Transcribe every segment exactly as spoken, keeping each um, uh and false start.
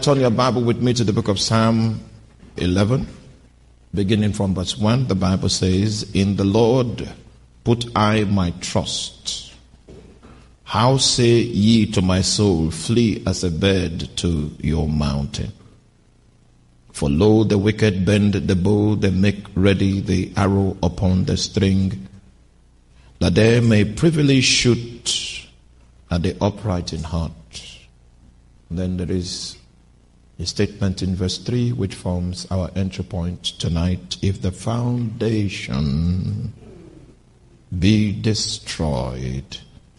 Turn your Bible with me to the book of Psalm eleven, beginning from verse one. The Bible says, "In the Lord put I my trust. How say ye to my soul, flee as a bird to your mountain? For lo, the wicked bend the bow, they make ready the arrow upon the string, that they may privily shoot at the upright in heart." Then there is a statement in verse three which forms our entry point tonight. "If the foundation be destroyed,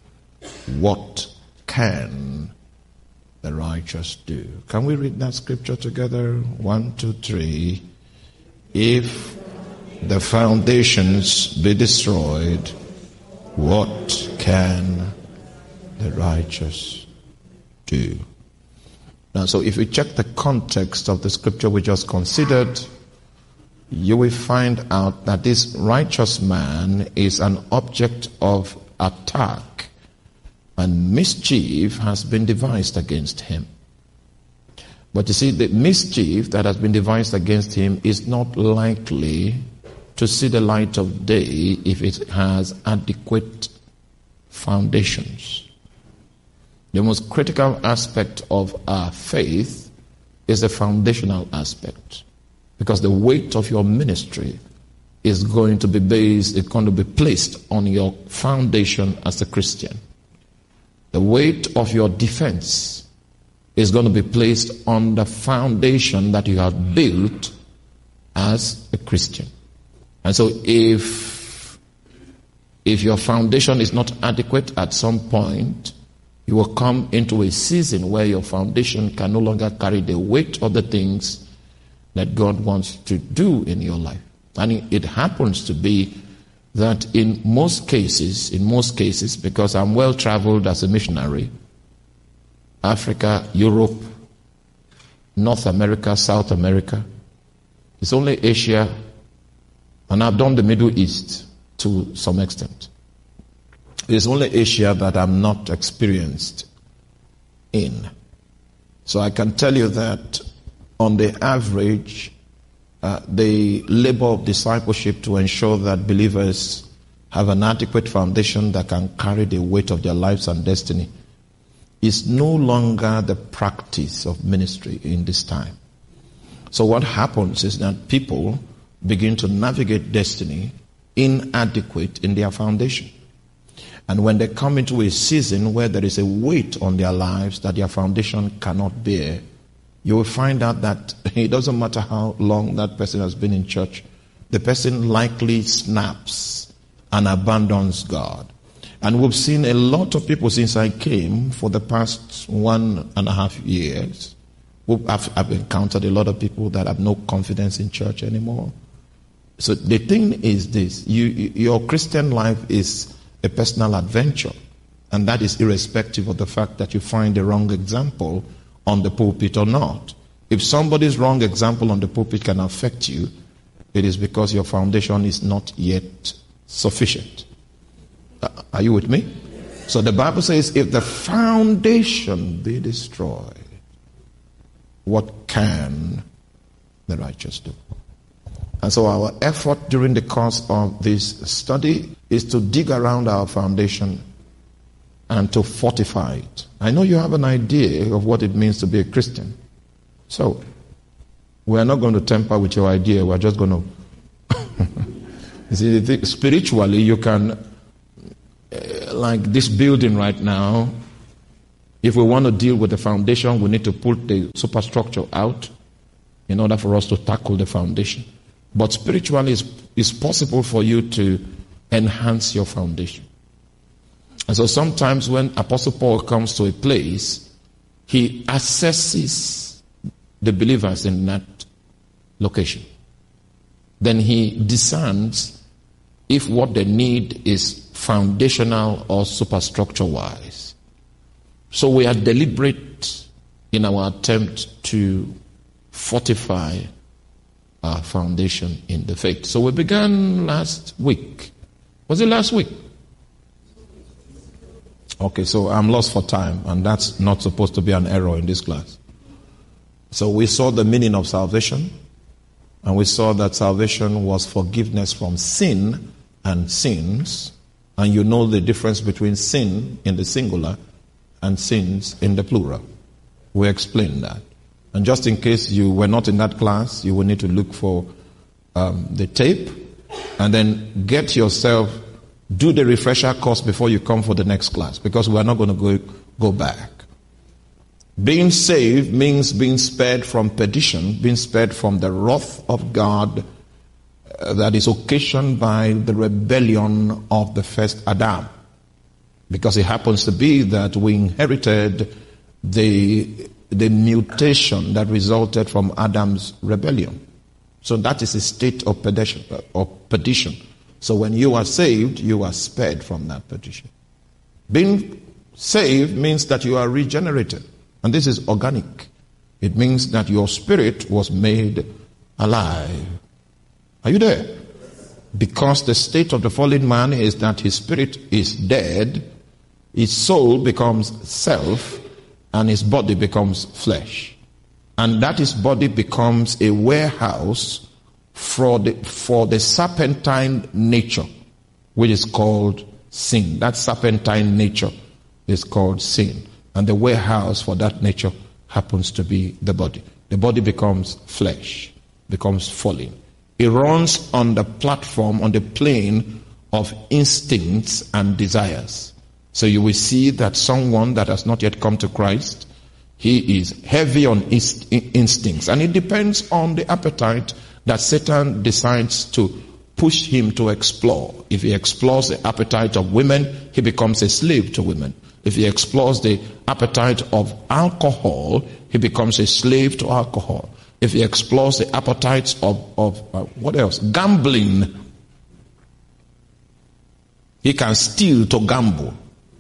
what can the righteous do?" Can we read that scripture together? One, two, three. "If the foundations be destroyed, what can the righteous do?" Now, so if we check the context of the scripture we just considered, you will find out that this righteous man is an object of attack, and mischief has been devised against him. But you see, the mischief that has been devised against him is not likely to see the light of day if it has adequate foundations. The most critical aspect of our faith is the foundational aspect, because the weight of your ministry is going to be based, it's going to be placed on your foundation as a Christian. The weight of your defense is going to be placed on the foundation that you have built as a Christian. And so if, if your foundation is not adequate at some point, you will come into a season where your foundation can no longer carry the weight of the things that God wants to do in your life. And it happens to be that in most cases, in most cases, because I'm well traveled as a missionary, Africa, Europe, North America, South America, it's only Asia, and I've done the Middle East to some extent. It's only Asia that I'm not experienced in. So I can tell you that on the average, uh, the labor of discipleship to ensure that believers have an adequate foundation that can carry the weight of their lives and destiny is no longer the practice of ministry in this time. So what happens is that people begin to navigate destiny inadequate in their foundation. And when they come into a season where there is a weight on their lives that their foundation cannot bear, you will find out that it doesn't matter how long that person has been in church, the person likely snaps and abandons God. And we've seen a lot of people since I came for the past one and a half years. I've, I've encountered a lot of people that have no confidence in church anymore. So the thing is this, you, your Christian life is a personal adventure, and that is irrespective of the fact that you find the wrong example on the pulpit or not. If somebody's wrong example on the pulpit can affect you, it is because your foundation is not yet sufficient. Are you with me? So the Bible says, if the foundation be destroyed, what can the righteous do? And so our effort during the course of this study is to dig around our foundation and to fortify it. I know you have an idea of what it means to be a Christian. So, we're not going to tamper with your idea. We're just going to... You see, spiritually, you can... Uh, like this building right now, if we want to deal with the foundation, we need to pull the superstructure out in order for us to tackle the foundation. But spiritually, it's, it's possible for you to enhance your foundation. And so sometimes when Apostle Paul comes to a place, he assesses the believers in that location. Then he discerns if what they need is foundational or superstructure wise. So we are deliberate in our attempt to fortify our foundation in the faith. So we began last week. Was it last week? Okay, so I'm lost for time, and that's not supposed to be an error in this class. So we saw the meaning of salvation, and we saw that salvation was forgiveness from sin and sins. And you know the difference between sin in the singular and sins in the plural. We explained that. And just in case you were not in that class, you will need to look for um, the tape and then get yourself, do the refresher course before you come for the next class, because we are not going to go, go back. Being saved means being spared from perdition, being spared from the wrath of God uh, that is occasioned by the rebellion of the first Adam. Because it happens to be that we inherited the, the mutation that resulted from Adam's rebellion. So that is a state of perdition, of perdition. So when you are saved, you are spared from that perdition. Being saved means that you are regenerated. And this is organic. It means that your spirit was made alive. Are you there? Because the state of the fallen man is that his spirit is dead, his soul becomes self, and his body becomes flesh. And that his body becomes a warehouse for the, for the serpentine nature, which is called sin. That serpentine nature is called sin. And the warehouse for that nature happens to be the body. The body becomes flesh, becomes fallen. It runs on the platform, on the plane of instincts and desires. So you will see that someone that has not yet come to Christ, he is heavy on inst- instincts. And it depends on the appetite that Satan decides to push him to explore. If he explores the appetite of women, he becomes a slave to women. If he explores the appetite of alcohol, he becomes a slave to alcohol. If he explores the appetites of, of uh, what else? Gambling. He can steal to gamble.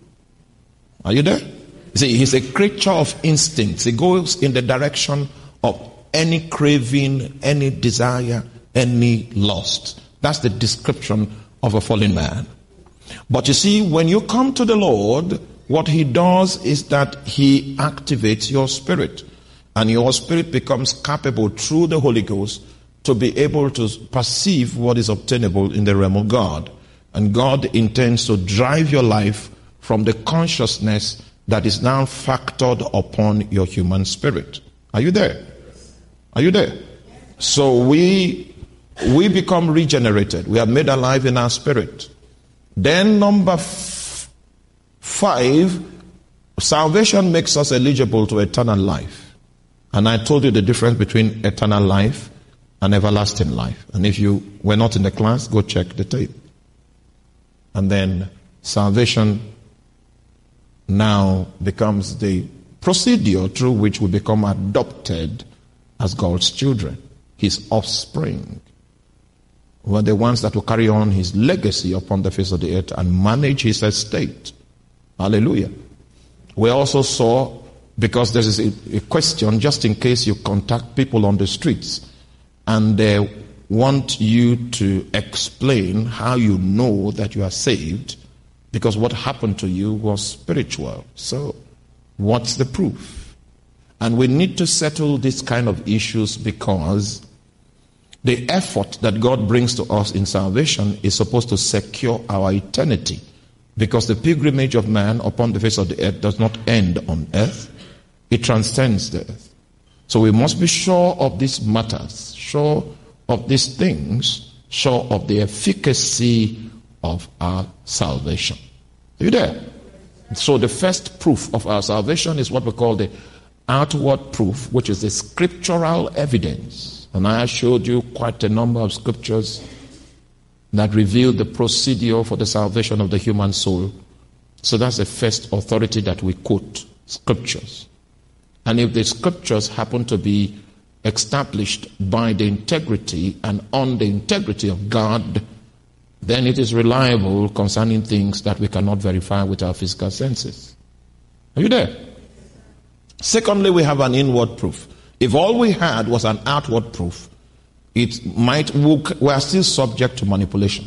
Are you there? See, he's a creature of instincts. He goes in the direction of any craving, any desire, any lust. That's the description of a fallen man. But you see, when you come to the Lord, what he does is that he activates your spirit. And your spirit becomes capable through the Holy Ghost to be able to perceive what is obtainable in the realm of God. And God intends to drive your life from the consciousness that is now factored upon your human spirit. Are you there? Are you there? So we, we become regenerated. We are made alive in our spirit. Then number f- five, salvation makes us eligible to eternal life. And I told you the difference between eternal life and everlasting life. And if you were not in the class, go check the tape. And then salvation now becomes the procedure through which we become adopted as God's children, his offspring. We're the ones that will carry on his legacy upon the face of the earth and manage his estate. Hallelujah. We also saw, because there is a, a question, just in case you contact people on the streets and they want you to explain how you know that you are saved, because what happened to you was spiritual. So what's the proof? And we need to settle these kind of issues because the effort that God brings to us in salvation is supposed to secure our eternity. Because the pilgrimage of man upon the face of the earth does not end on earth. It transcends the earth. So we must be sure of these matters, sure of these things, sure of the efficacy of our salvation. Are you there? So the first proof of our salvation is what we call the outward proof, which is the scriptural evidence. And I showed you quite a number of scriptures that reveal the procedure for the salvation of the human soul. So that's the first authority that we quote, scriptures. And if the scriptures happen to be established by the integrity and on the integrity of God, then it is reliable concerning things that we cannot verify with our physical senses. Are you there? Secondly, we have an inward proof. If all we had was an outward proof, it might, we are still subject to manipulation.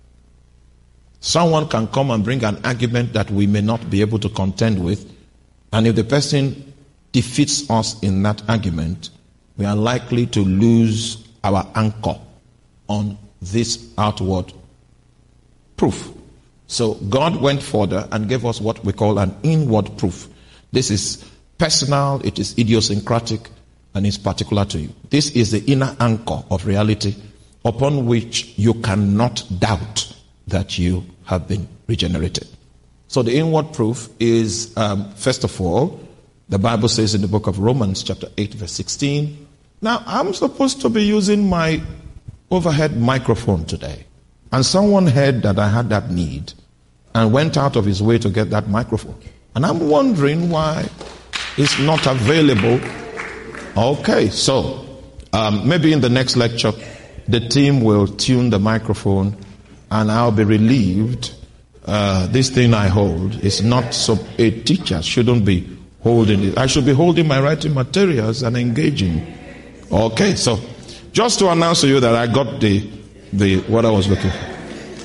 Someone can come and bring an argument that we may not be able to contend with, and if the person defeats us in that argument, we are likely to lose our anchor on this outward proof. So God went further and gave us what we call an inward proof. This is personal, it is idiosyncratic, and it's particular to you. This is the inner anchor of reality upon which you cannot doubt that you have been regenerated. So the inward proof is, um, first of all, the Bible says in the book of Romans chapter eight verse sixteen. Now, I'm supposed to be using my overhead microphone today. And someone heard that I had that need and went out of his way to get that microphone. And I'm wondering why it's not available. Okay, so um, maybe in the next lecture, the team will tune the microphone and I'll be relieved. Uh, this thing I hold is not so, a teacher shouldn't be holding it. I should be holding my writing materials and engaging. Okay, so just to announce to you that I got the, the what I was looking for.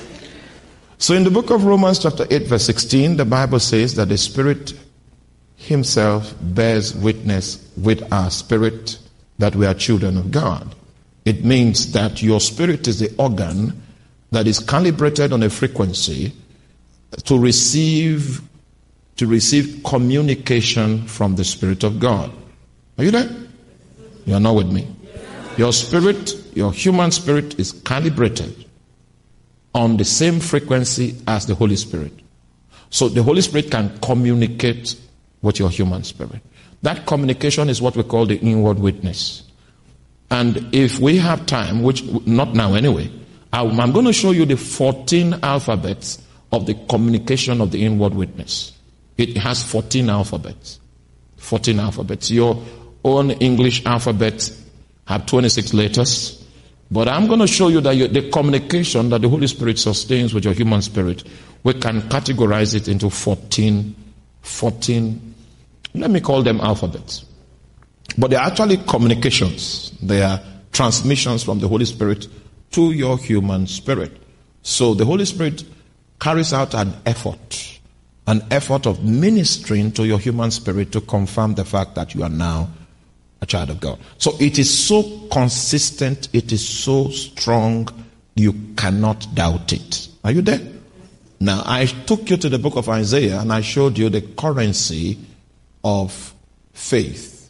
So in the book of Romans chapter eight verse sixteen, the Bible says that the Spirit himself bears witness with our spirit that we are children of God. It means that your spirit is the organ that is calibrated on a frequency to receive to receive communication from the Spirit of God. Are you there? You are not with me. Your spirit, your human spirit is calibrated on the same frequency as the Holy Spirit. So the Holy Spirit can communicate with your human spirit. That communication is what we call the inward witness. And if we have time, which not now anyway, I'm going to show you the fourteen alphabets of the communication of the inward witness. It has fourteen alphabets. fourteen alphabets. Your own English alphabet have twenty-six letters. But I'm going to show you that you, the communication that the Holy Spirit sustains with your human spirit, we can categorize it into fourteen, fourteen, let me call them alphabets. But they're actually communications. They are transmissions from the Holy Spirit to your human spirit. So the Holy Spirit carries out an effort, an effort of ministering to your human spirit to confirm the fact that you are now a child of God. So it is so consistent, it is so strong, you cannot doubt it. Are you there? Now, I took you to the book of Isaiah and I showed you the currency of faith.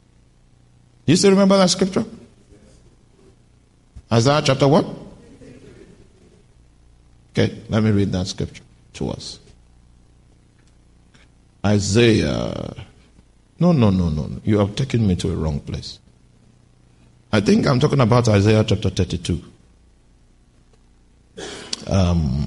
You still remember that scripture? Isaiah chapter what? Okay, let me read that scripture to us. Isaiah. No, no, no, no. You have taken me to a wrong place. I think I'm talking about Isaiah chapter thirty-two. Um,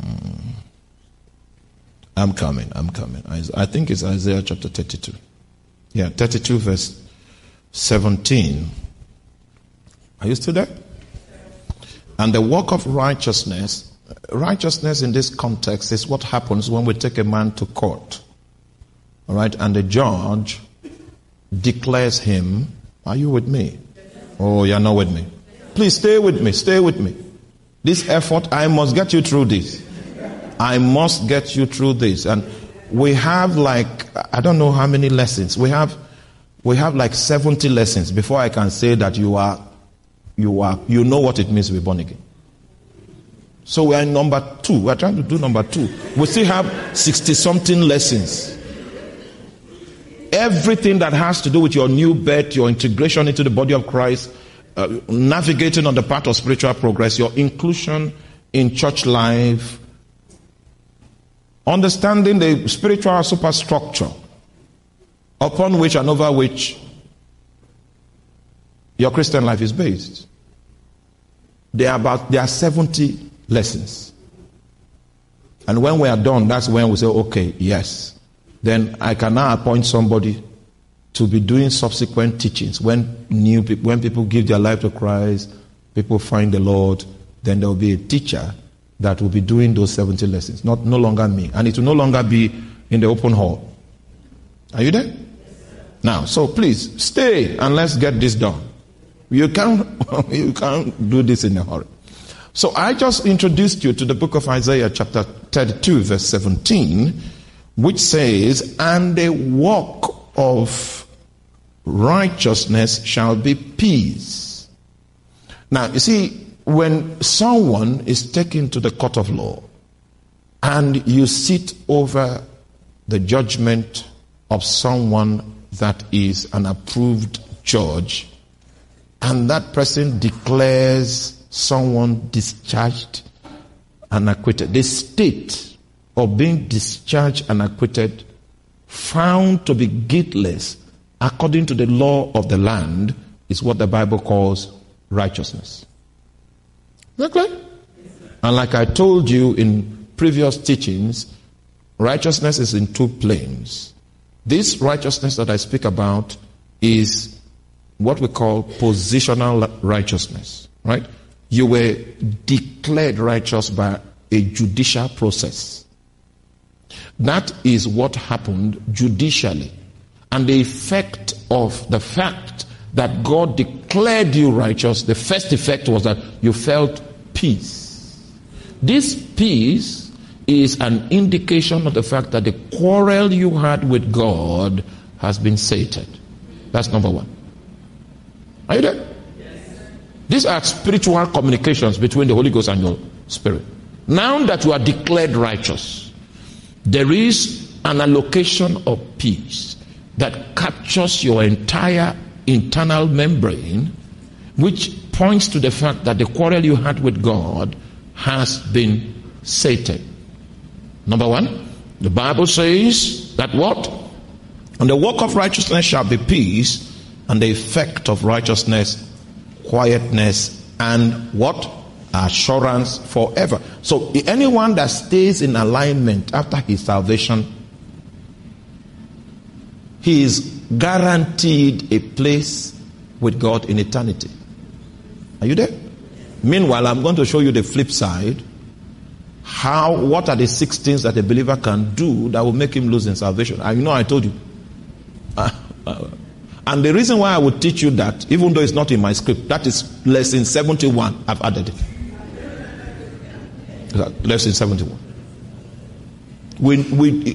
I'm coming, I'm coming. I think it's Isaiah chapter thirty-two. Yeah, thirty-two verse seventeen. Are you still there? And the work of righteousness, righteousness in this context is what happens when we take a man to court. All right, and the judge declares him. Are you with me? Oh, you're not with me. Please stay with me, stay with me. This effort, I must get you through this. I must get you through this. And we have like, I don't know how many lessons. We have, we have like seventy lessons before I can say that you are, you are, you know what it means to be born again. So we are in number two. We're trying to do number two. We still have sixty something lessons. Everything that has to do with your new birth, your integration into the body of Christ, uh, navigating on the path of spiritual progress, your inclusion in church life, understanding the spiritual superstructure upon which and over which your Christian life is based. There are about there are seventy lessons. And when we are done, that's when we say, okay, yes. Then I can now appoint somebody to be doing subsequent teachings. When new people, when people give their life to Christ, people find the Lord, then there will be a teacher that will be doing those seventy lessons. Not no longer me, and it will no longer be in the open hall. Are you there? Now, so please stay and let's get this done. You can't you can't do this in a hurry. So I just introduced you to the book of Isaiah, chapter thirty-two, verse seventeen. Which says, and the work of righteousness shall be peace. Now, you see, when someone is taken to the court of law and you sit over the judgment of someone that is an approved judge, and that person declares someone discharged and acquitted, the state of being discharged and acquitted, found to be guiltless according to the law of the land, is what the Bible calls righteousness. Is that clear? And like I told you in previous teachings, righteousness is in two planes. This righteousness that I speak about is what we call positional righteousness, right? You were declared righteous by a judicial process. That is what happened judicially. And the effect of the fact that God declared you righteous, the first effect was that you felt peace. This peace is an indication of the fact that the quarrel you had with God has been sated. That's number one. Are you there? Yes. These are spiritual communications between the Holy Ghost and your spirit. Now that you are declared righteous, there is an allocation of peace that captures your entire internal membrane, which points to the fact that the quarrel you had with God has been sated. Number one, the Bible says that what? And the work of righteousness shall be peace, and the effect of righteousness, quietness, and what? Assurance forever. So anyone that stays in alignment after his salvation, he is guaranteed a place with God in eternity. Are you there? Meanwhile, I'm going to show you the flip side. How, what are the six things that a believer can do that will make him lose in salvation? I know I told you. Uh, uh, and the reason why I would teach you that, even though it's not in my script, that is lesson seventy-one. I've added it. Lesson seventy-one. We, we,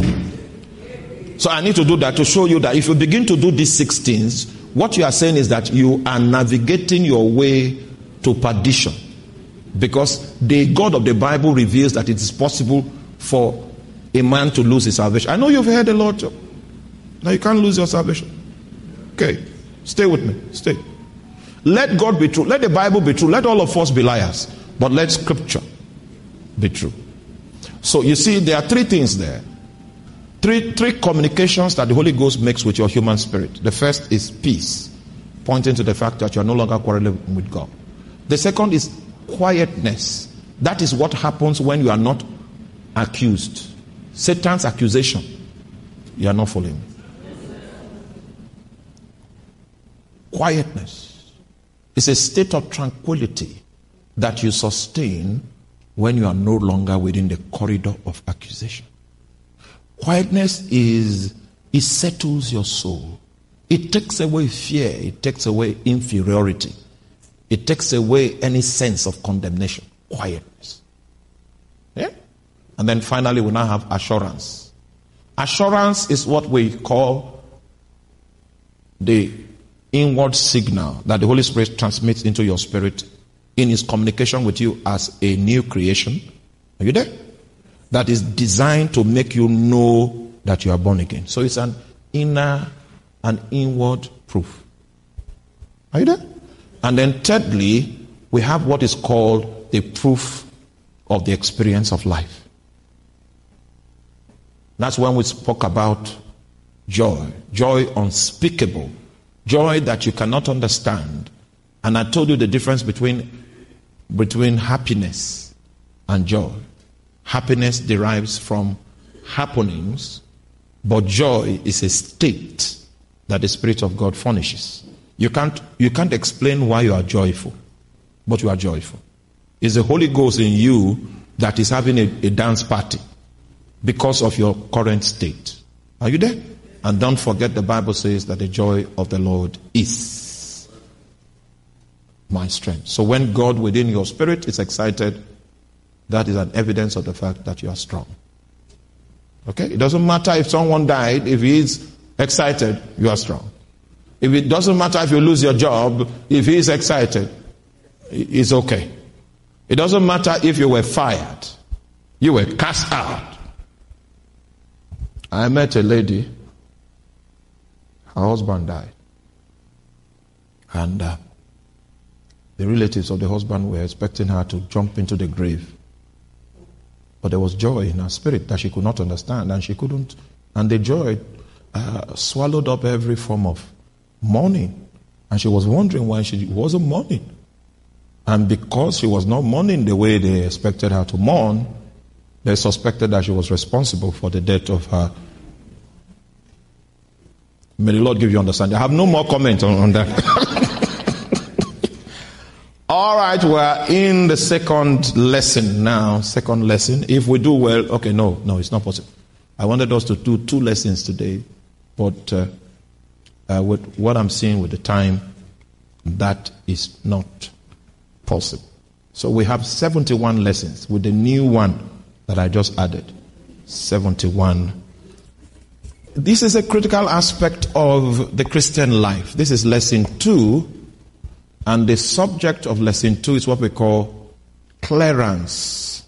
so I need to do that to show you that if you begin to do these six things, what you are saying is that you are navigating your way to perdition. Because the God of the Bible reveals that it is possible for a man to lose his salvation. I know you've heard a lot. Now you can't lose your salvation. Okay, stay with me. Stay. Let God be true. Let the Bible be true. Let all of us be liars. But let Scripture be true. So you see, there are three things there. Three, three communications that the Holy Ghost makes with your human spirit. The first is peace, pointing to the fact that you are no longer quarreling with God. The second is quietness. That is what happens when you are not accused. Satan's accusation. You are not following. Quietness is a state of tranquility that you sustain when you are no longer within the corridor of accusation. Quietness is, it settles your soul. It takes away fear. It takes away inferiority. It takes away any sense of condemnation. Quietness. Yeah? And then finally we now have assurance. Assurance is what we call the inward signal that the Holy Spirit transmits into your spirit in his communication with you as a new creation. Are you there? That is designed to make you know that you are born again. So it's an inner and inward proof. Are you there? And then thirdly, we have what is called the proof of the experience of life. That's when we spoke about joy. Joy unspeakable. Joy that you cannot understand. And I told you the difference between, between happiness and joy. Happiness derives from happenings, but joy is a state that the Spirit of God furnishes. You can't, you can't explain why you are joyful, but you are joyful. It's the Holy Ghost in you that is having a, a dance party because of your current state. Are you there? And don't forget, the Bible says that the joy of the Lord is my strength. So when God within your spirit is excited, that is an evidence of the fact that you are strong. Okay? It doesn't matter if someone died, if he is excited, you are strong. If it doesn't matter if you lose your job, if he is excited, it's okay. It doesn't matter if you were fired, you were cast out. I met a lady, her husband died. And uh, the relatives of the husband were expecting her to jump into the grave. But there was joy in her spirit that she could not understand, and she couldn't. And the joy uh, swallowed up every form of mourning. And she was wondering why she wasn't mourning. And because she was not mourning the way they expected her to mourn, they suspected that she was responsible for the death of her. May the Lord give you understanding. I have no more comment on, on that. All right, we're in the second lesson now. Second lesson. If we do well, okay, no, no, it's not possible. I wanted us to do two lessons today, but uh, uh, with what I'm seeing with the time, that is not possible. So we have seventy-one lessons with the new one that I just added. seventy-one. This is a critical aspect of the Christian life. This is lesson two. And the subject of lesson two is what we call clearance.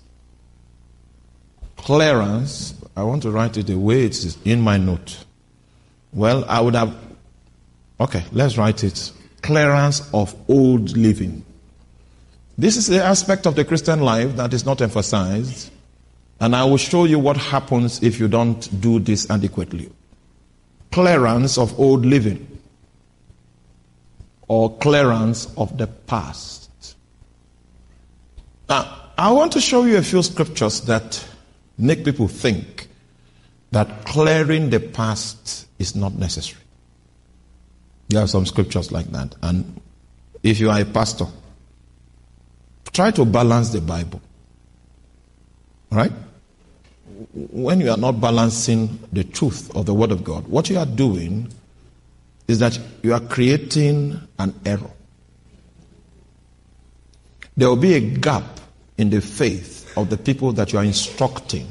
Clearance. I want to write it the way it is in my note. Well, I would have... Okay, let's write it. Clearance of old living. This is the aspect of the Christian life that is not emphasized. And I will show you what happens if you don't do this adequately. Clearance of old living. Or clearance of the past. Now, I want to show you a few scriptures that make people think that clearing the past is not necessary. There are some scriptures like that. And if you are a pastor, try to balance the Bible. Right? When you are not balancing the truth of the Word of God, what you are doing is that you are creating an error. There will be a gap in the faith of the people that you are instructing.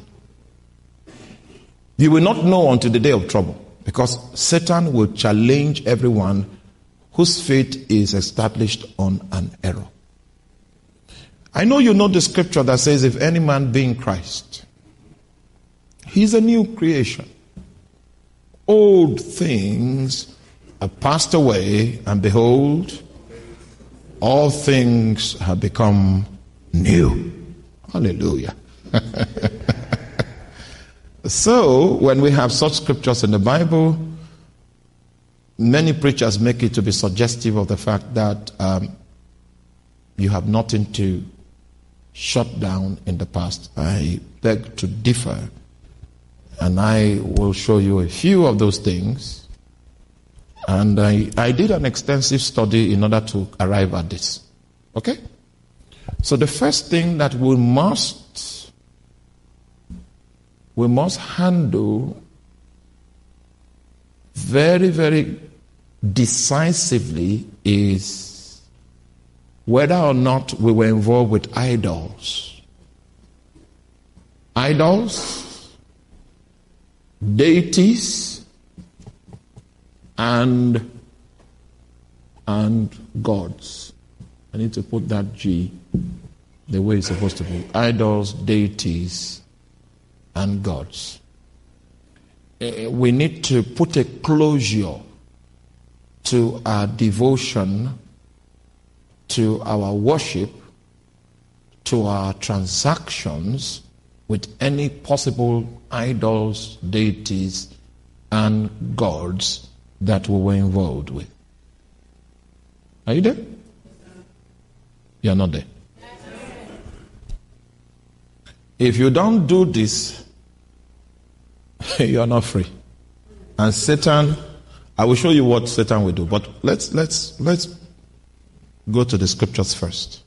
You will not know until the day of trouble, because Satan will challenge everyone whose faith is established on an error. I know you know the scripture that says, if any man be in Christ, he's a new creation. Old things have passed away, and behold, all things have become new. Hallelujah. So, when we have such scriptures in the Bible, many preachers make it to be suggestive of the fact that um, you have nothing to shut down in the past. I beg to differ, and I will show you a few of those things. And I, I did an extensive study in order to arrive at this. Okay? So the first thing that we must, we must handle very, very decisively is whether or not we were involved with idols. Idols, deities, and and gods. I need to put that G the way it's supposed to be. Idols, deities, and gods. Uh, we need to put a closure to our devotion, to our worship, to our transactions with any possible idols, deities, and gods that we were involved with. Are you there? You are not there. If you don't do this, you are not free. And Satan, I will show you what Satan will do. But let's let's let's go to the scriptures first.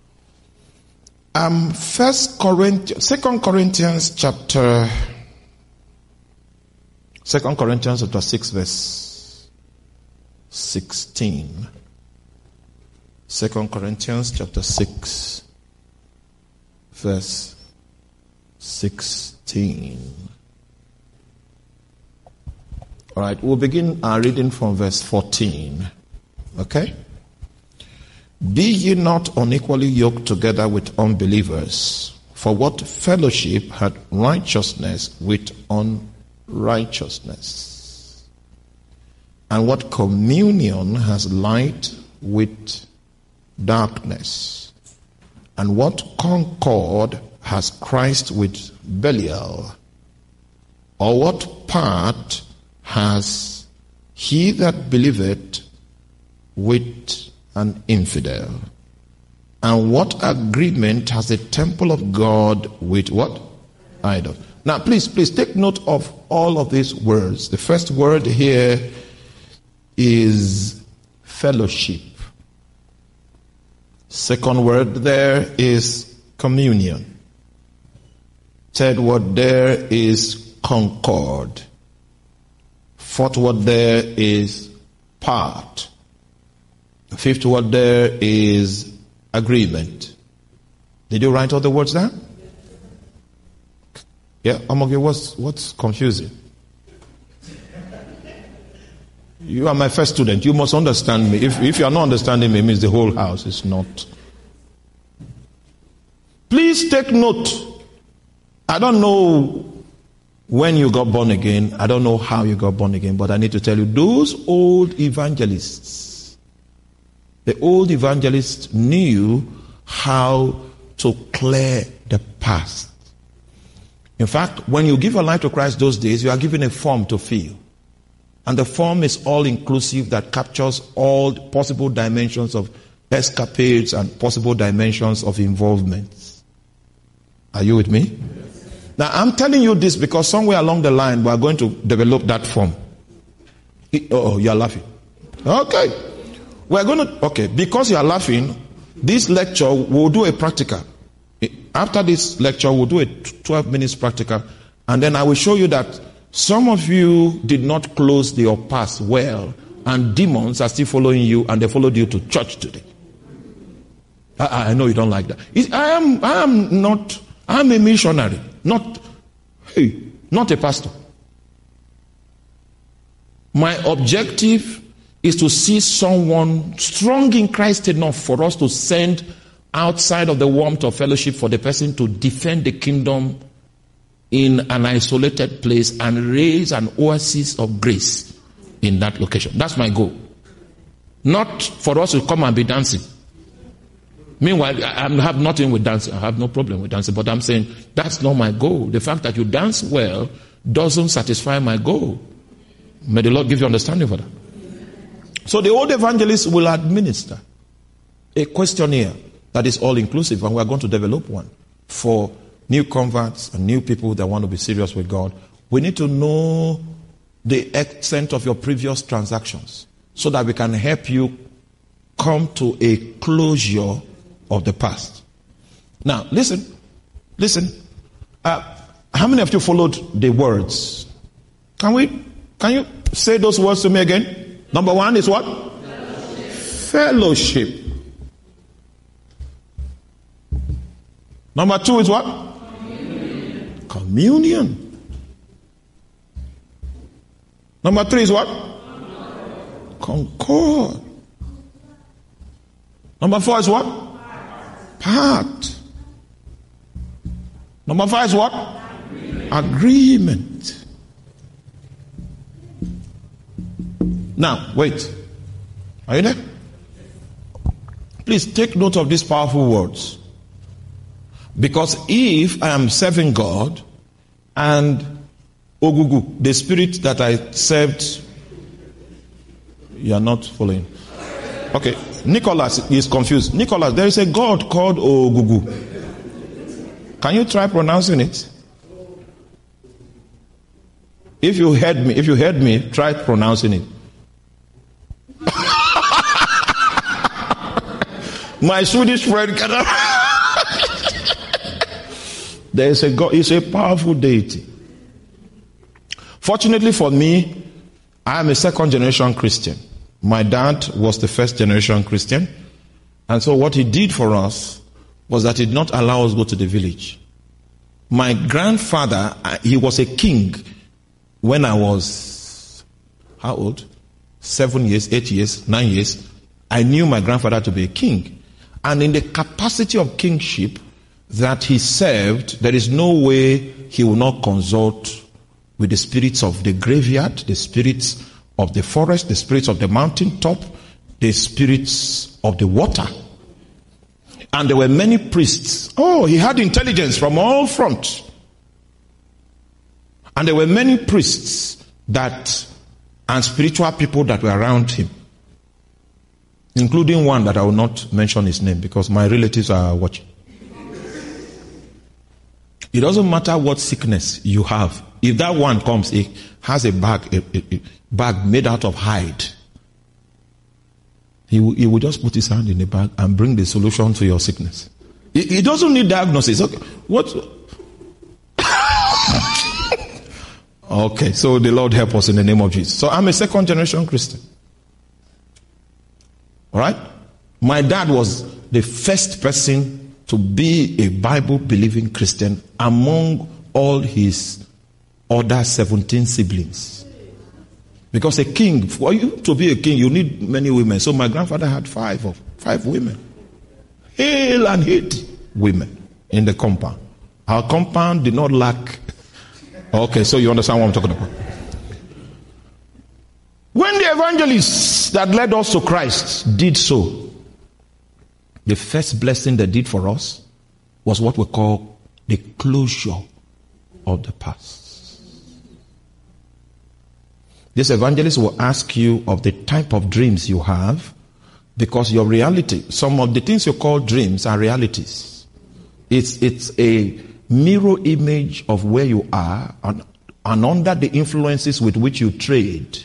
Um, First Corinthians, Second Corinthians chapter, Second Corinthians chapter six, verse sixteen. Second Corinthians chapter six, verse sixteen. All right, we'll begin our reading from verse fourteen. Okay? Be ye not unequally yoked together with unbelievers. For what fellowship had righteousness with unrighteousness? And what communion has light with darkness? And what concord has Christ with Belial? Or what part has he that believeth with an infidel? And what agreement has the temple of God with what? Idol. Now please, please take note of all of these words. The first word here is fellowship. Second word there is communion. Third word there is concord. Fourth word there is part. Fifth word there is agreement. Did you write all the words down? Yeah, among you, what's, what's confusing? You are my first student. You must understand me. If, if you are not understanding me, it means the whole house is not. Please take note. I don't know when you got born again. I don't know how you got born again. But I need to tell you, those old evangelists, the old evangelists knew how to clear the past. In fact, when you give your life to Christ those days, you are given a form to fill. And the form is all-inclusive that captures all possible dimensions of escapades and possible dimensions of involvements. Are you with me? Yes. Now, I'm telling you this because somewhere along the line, we are going to develop that form. Oh, you are laughing. Okay. We're going to, okay, because you are laughing, this lecture, we'll do a practical. After this lecture, we'll do a twelve minutes practical. And then I will show you that some of you did not close your past well, and demons are still following you, and they followed you to church today. I, I know you don't like that. I am, I am not, I'm a missionary, not, hey, not a pastor. My objective is to see someone strong in Christ enough for us to send outside of the warmth of fellowship for the person to defend the kingdom in an isolated place and raise an oasis of grace in that location. That's my goal. Not for us to come and be dancing. Meanwhile, I have nothing with dancing. I have no problem with dancing. But I'm saying that's not my goal. The fact that you dance well doesn't satisfy my goal. May the Lord give you understanding for that. So the old evangelists will administer a questionnaire that is all-inclusive, and we're going to develop one for new converts and new people that want to be serious with God. We need to know the extent of your previous transactions so that we can help you come to a closure of the past. Now, listen, listen. Uh, how many of you followed the words? Can we, can you say those words to me again? Number one is what? Fellowship. Fellowship. Number two is what? Communion. Communion. Number three is what? Concord. Concord. Number four is what? Part. Part. Number five is what? Agreement. Agreement. Now, wait. Are you there? Please take note of these powerful words. Because if I am serving God and Ogugu, the spirit that I served, you are not following. Okay, Nicholas is confused. Nicholas, there is a God called Ogugu. Can you try pronouncing it? If you heard me, if you heard me, try pronouncing it. My Swedish friend cannot. There is a God, it's a powerful deity. Fortunately for me, I am a second generation Christian. My dad was the first generation Christian. And so what he did for us was that he did not allow us to go to the village. My grandfather, he was a king when I was how old? Seven years, eight years, nine years. I knew my grandfather to be a king. And in the capacity of kingship that he served, there is no way he will not consult with the spirits of the graveyard, the spirits of the forest, the spirits of the mountaintop, the spirits of the water. And there were many priests. Oh, he had intelligence from all fronts. And there were many priests that and spiritual people that were around him, including one that I will not mention his name because my relatives are watching. It doesn't matter what sickness you have. If that one comes, he has a bag, a, a, a bag made out of hide. He will, he will just put his hand in the bag and bring the solution to your sickness. He, he doesn't need diagnosis. Okay, what? Okay, so the Lord help us in the name of Jesus. So I'm a second generation Christian. All right? My dad was the first person to be a Bible believing Christian among all his other seventeen siblings. Because a king, for you to be a king, you need many women. So my grandfather had five of five women. Hail and hate women in the compound. Our compound did not lack. Okay, so you understand what I'm talking about. When the evangelists that led us to Christ did so, the first blessing they did for us was what we call the closure of the past. This evangelist will ask you of the type of dreams you have, because your reality, some of the things you call dreams are realities. It's, it's a mirror image of where you are and, and under the influences with which you trade.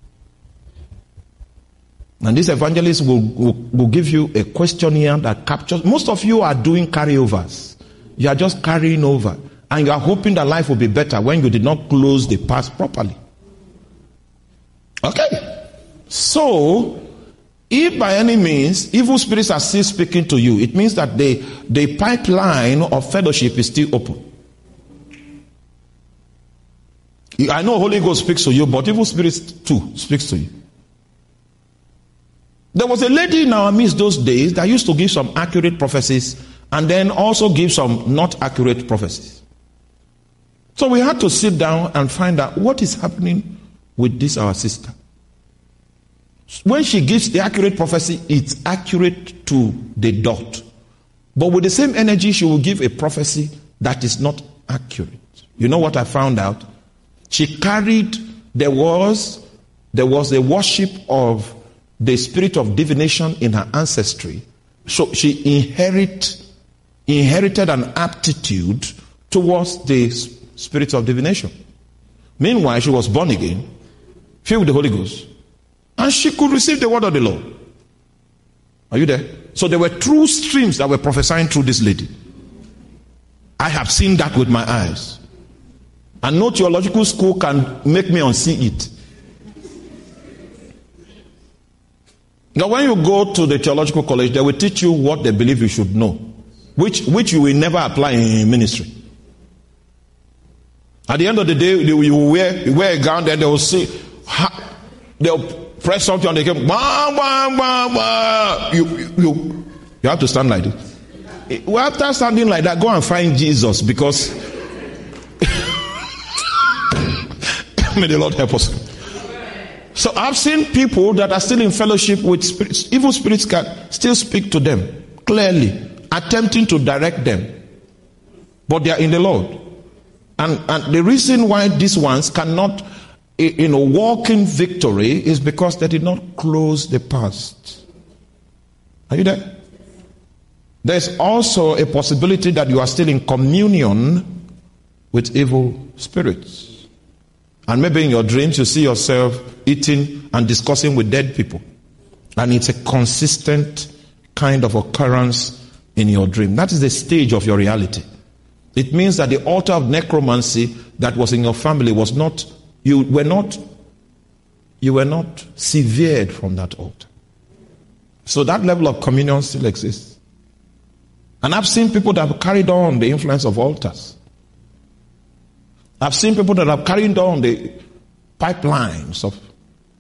And this evangelist will, will, will give you a questionnaire that captures. Most of you are doing carryovers. You are just carrying over. And you are hoping that life will be better when you did not close the past properly. Okay. So, if by any means evil spirits are still speaking to you, it means that the, the pipeline of fellowship is still open. I know Holy Ghost speaks to you, but evil spirits too speaks to you. There was a lady in our midst those days that used to give some accurate prophecies and then also give some not accurate prophecies. So we had to sit down and find out what is happening with this our sister. When she gives the accurate prophecy, it's accurate to the dot. But with the same energy, she will give a prophecy that is not accurate. You know what I found out? She carried, there was, there was a worship of the spirit of divination in her ancestry. So she inherit, inherited an aptitude towards the spirit of divination. Meanwhile, she was born again, filled with the Holy Ghost, and she could receive the word of the Lord. Are you there? So there were true streams that were prophesying through this lady. I have seen that with my eyes. And no theological school can make me unsee it. Now when you go to the theological college, they will teach you what they believe you should know, which, which you will never apply in ministry. At the end of the day, you will wear, wear a gown, then they will say, they'll press something on the game. Bah, bah, bah, bah. You, you, you have to stand like this. Well, after standing like that, go and find Jesus, because may the Lord help us. So I've seen people that are still in fellowship with spirits. Evil spirits can still speak to them clearly, attempting to direct them, but they are in the Lord. And, and the reason why these ones cannot, you know, walk in victory is because they did not close the past. Are you there? There's also a possibility that you are still in communion with evil spirits. And maybe in your dreams you see yourself eating and discussing with dead people. And it's a consistent kind of occurrence in your dream. That is the stage of your reality. It means that the altar of necromancy that was in your family was not, you were not, you were not severed from that altar. So that level of communion still exists. And I've seen people that have carried on the influence of altars. I've seen people that have carried on the pipelines of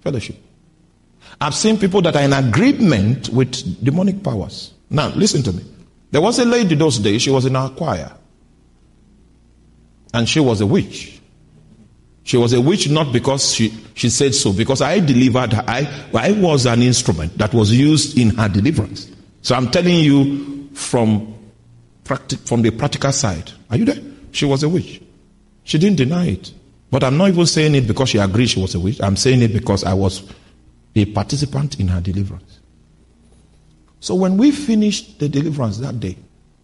Fellowship. I've seen people that are in agreement with demonic powers. Now, listen to me. There was a lady those days, she was in our choir. And she was a witch. She was a witch not because she, she said so, because I delivered her. I, I was an instrument that was used in her deliverance. So I'm telling you from, practi- from the practical side. Are you there? She was a witch. She didn't deny it. But I'm not even saying it because she agreed she was a witch. I'm saying it because I was a participant in her deliverance. So when we finished the deliverance that day,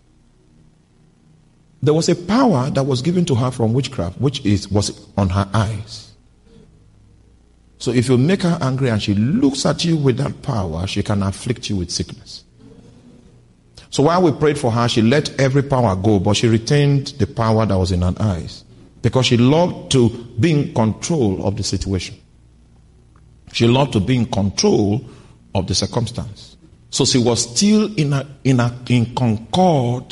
there was a power that was given to her from witchcraft, which is was on her eyes. So if you make her angry and she looks at you with that power, she can afflict you with sickness. So while we prayed for her, she let every power go, but she retained the power that was in her eyes because she loved to be in control of the situation. She loved to be in control of the circumstance. So she was still in a, in a, in concord.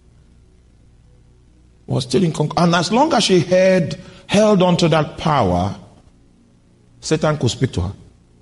Was still in concord. And as long as she had held on to that power, Satan could speak to her.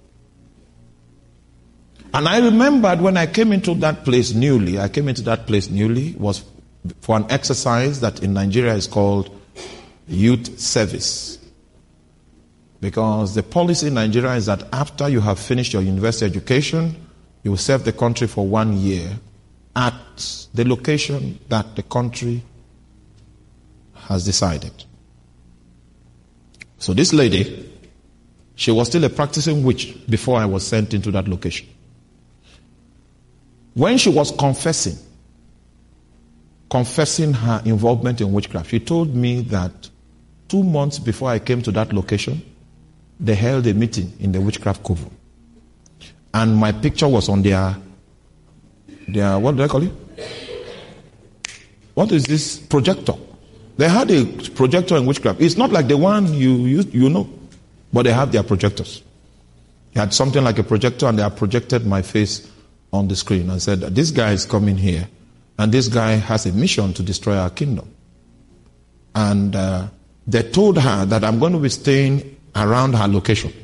And I remembered when I came into that place newly, I came into that place newly, was for an exercise that in Nigeria is called youth service. Because the policy in Nigeria is that after you have finished your university education, you will serve the country for one year at the location that the country has decided. So this lady, she was still a practicing witch before I was sent into that location. When she was confessing, confessing her involvement in witchcraft, she told me that two months before I came to that location, they held a meeting in the witchcraft coven. And my picture was on their, their, what do I call it? What is this? Projector. They had a projector in witchcraft. It's not like the one you, you, you know, but they have their projectors. They had something like a projector and they have projected my face on the screen and said, this guy is coming here and this guy has a mission to destroy our kingdom. And uh, they told her that I'm going to be staying around her location.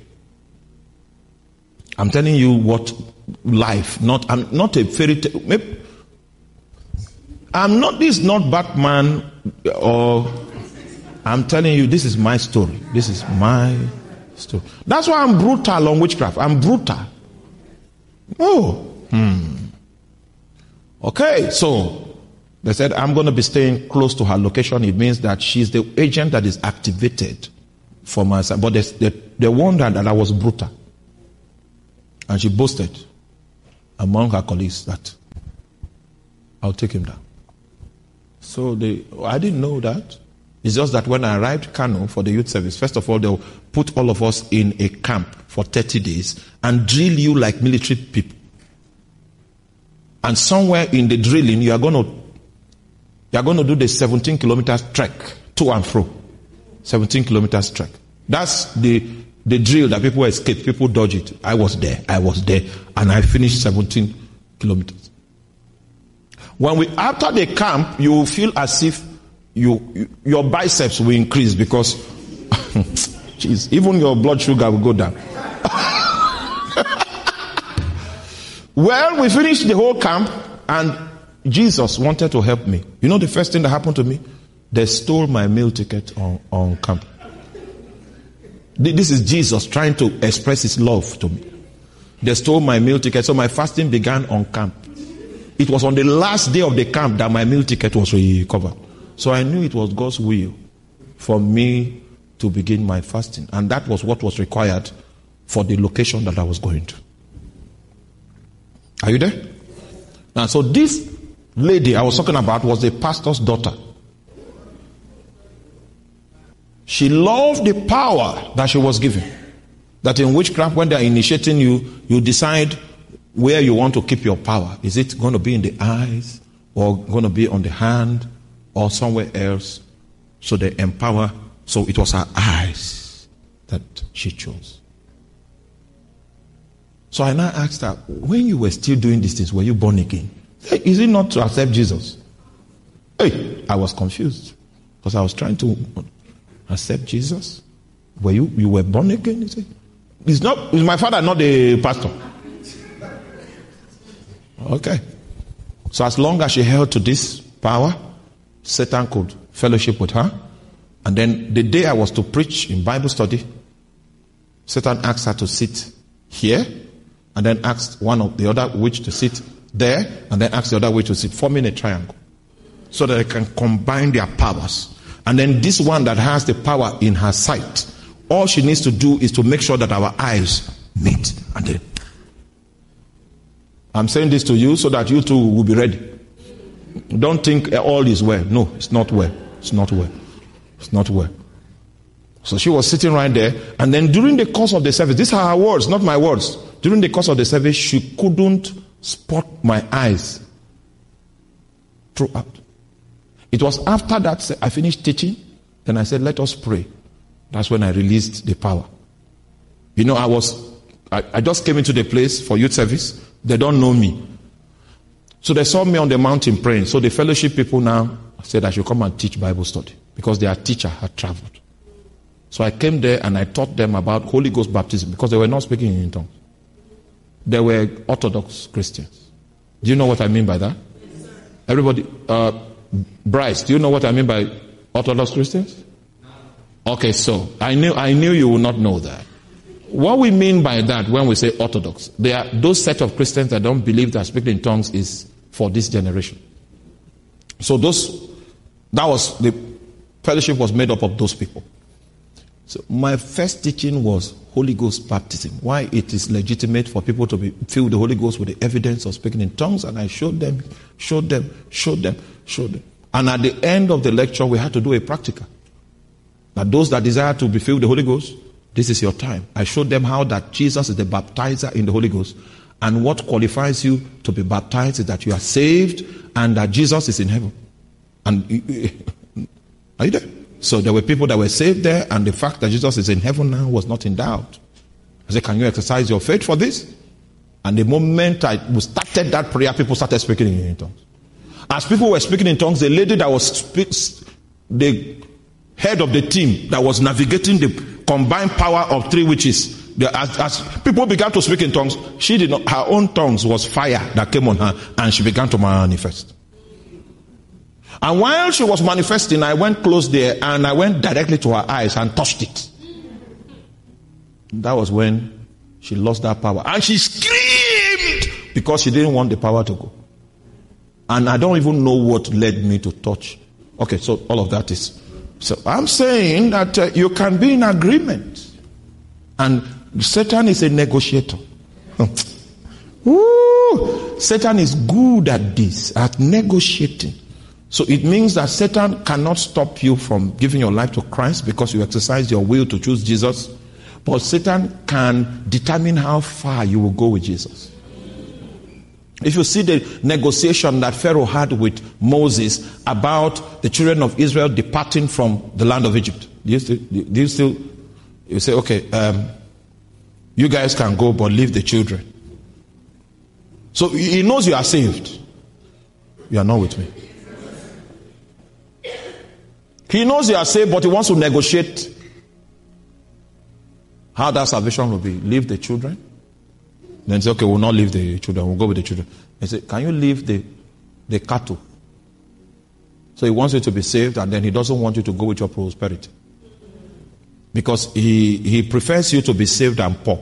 I'm telling you what life, not, I'm not a fairy tale. Maybe, I'm not, this is not Batman or, I'm telling you, this is my story. This is my story. That's why I'm brutal on witchcraft. I'm brutal. Oh, hmm. Okay, so they said, I'm going to be staying close to her location. It means that she's the agent that is activated for my side. But they, they, they wondered that I was brutal. And she boasted among her colleagues that I'll take him down. So they, I didn't know that. It's just that when I arrived Kano for the youth service, first of all, they'll put all of us in a camp for thirty days and drill you like military people. And somewhere in the drilling, you are going to, you are going to do the seventeen kilometers trek to and fro. seventeen kilometers trek. That's the, the drill that people escape, people dodge it. I was there, I was there, and I finished seventeen kilometers. When we, after the camp, you will feel as if you, you your biceps will increase because, geez, even your blood sugar will go down. Well, we finished the whole camp, and Jesus wanted to help me. You know the first thing that happened to me? They stole my meal ticket on, on camp. This is Jesus trying to express his love to me. They stole my meal ticket, so my fasting began on camp. It was on the last day of the camp that my meal ticket was recovered. So I knew it was God's will for me to begin my fasting. And that was what was required for the location that I was going to. Are you there? Now, so this lady I was talking about was the pastor's daughter. She loved the power that she was given. That in witchcraft, when they're initiating you, you decide where you want to keep your power. Is it going to be in the eyes, or going to be on the hand, or somewhere else? So they empower. So it was her eyes that she chose. So I now asked her, when you were still doing these things, were you born again? Is it not to accept Jesus? Hey, I was confused because I was trying to accept Jesus. Were you, you were born again? He said, Is not is my father not a pastor? Okay. So as long as she held to this power, Satan could fellowship with her. And then the day I was to preach in Bible study, Satan asked her to sit here, and then asked one of the other witch to sit there, and then asked the other witch to sit, forming a triangle, so that they can combine their powers. And then this one that has the power in her sight, all she needs to do is to make sure that our eyes meet. And then I'm saying this to you so that you too will be ready. Don't think all is well. No, it's not well. It's not well. It's not well. So she was sitting right there, and then during the course of the service, these are her words, not my words. During the course of the service, she couldn't spot my eyes throughout. It was after that I finished teaching, then I said, let us pray. That's when I released the power. You know, I was, I, I just came into the place for youth service. They don't know me. So they saw me on the mountain praying. So the fellowship people now said I should come and teach Bible study because their teacher had traveled. So I came there and I taught them about Holy Ghost baptism because they were not speaking in tongues. They were Orthodox Christians. Do you know what I mean by that? Everybody, uh, Bryce, do you know what I mean by Orthodox Christians? Okay, so I knew I knew you would not know that. What we mean by that when we say Orthodox, they are those set of Christians that don't believe that speaking in tongues is for this generation. So those, that was, the fellowship was made up of those people. So my first teaching was Holy Ghost baptism. Why it is legitimate for people to be filled with the Holy Ghost with the evidence of speaking in tongues. And I showed them, showed them, showed them, showed them. And at the end of the lecture, we had to do a practical. That those that desire to be filled with the Holy Ghost, this is your time. I showed them how that Jesus is the baptizer in the Holy Ghost. And what qualifies you to be baptized is that you are saved and that Jesus is in heaven. And are you there? So there were people that were saved there, and the fact that Jesus is in heaven now was not in doubt. I said, can you exercise your faith for this? And the moment I started that prayer, people started speaking in tongues. As people were speaking in tongues, the lady that was speak, the head of the team that was navigating the combined power of three witches, the, as, as people began to speak in tongues, she did not, her own tongues was fire that came on her, and she began to manifest. And while she was manifesting, I went close there and I went directly to her eyes and touched it. That was when she lost that power. And she screamed because she didn't want the power to go. And I don't even know what led me to touch. Okay, so all of that is. So I'm saying that uh, you can be in agreement. And Satan is a negotiator. Woo! Satan is good at this, at negotiating. So it means that Satan cannot stop you from giving your life to Christ because you exercise your will to choose Jesus. But Satan can determine how far you will go with Jesus. If you see the negotiation that Pharaoh had with Moses about the children of Israel departing from the land of Egypt, do you still, do you still you say, okay, um, you guys can go, but leave the children. So he knows you are saved. You are not with me. He knows you are saved, but he wants to negotiate how that salvation will be. Leave the children. Then say, okay, we'll not leave the children. We'll go with the children. He said, can you leave the, the cattle? So he wants you to be saved, and then he doesn't want you to go with your prosperity. Because he, he prefers you to be saved and poor.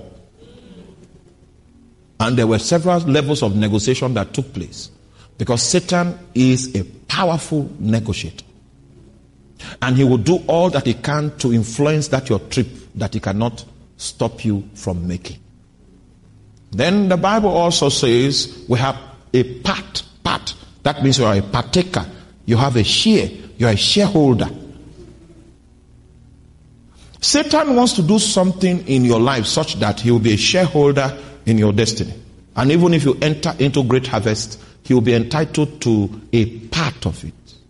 And there were several levels of negotiation that took place. Because Satan is a powerful negotiator. And he will do all that he can to influence that your trip that he cannot stop you from making. Then the Bible also says we have a part, part. That means you are a partaker. You have a share. You are a shareholder. Satan wants to do something in your life such that he will be a shareholder in your destiny. And even if you enter into great harvest, he will be entitled to a part of it.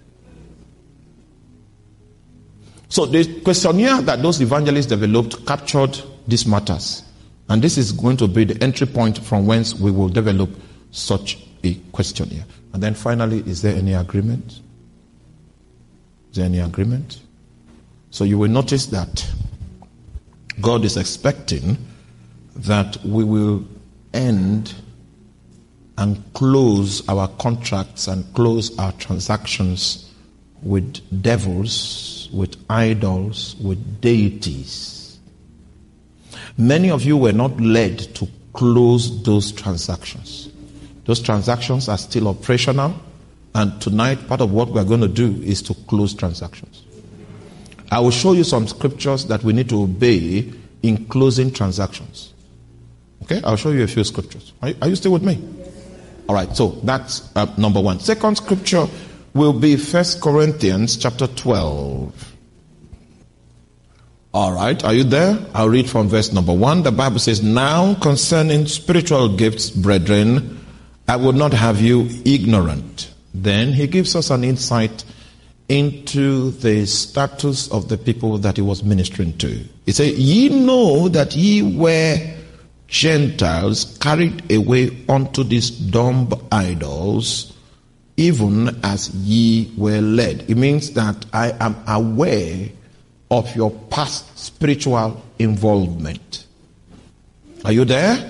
So the questionnaire that those evangelists developed captured these matters. And this is going to be the entry point from whence we will develop such a questionnaire. And then finally, is there any agreement? Is there any agreement? So you will notice that God is expecting that we will end and close our contracts and close our transactions with devils, with idols, with deities. Many of you were not led to close those transactions. Those transactions are still operational, and tonight part of what we're going to do is to close transactions. I will show you some scriptures that we need to obey in closing transactions. Okay, I'll show you a few scriptures. Are you, are you still with me? All right, so that's uh, number one. Second scripture will be First Corinthians chapter twelve. All right, are you there? I'll read from verse number one. The Bible says, "Now concerning spiritual gifts, brethren, I would not have you ignorant." Then he gives us an insight into the status of the people that he was ministering to. He said, "Ye know that ye were Gentiles carried away unto these dumb idols, even as ye were led." It means that I am aware of your past spiritual involvement. Are you there?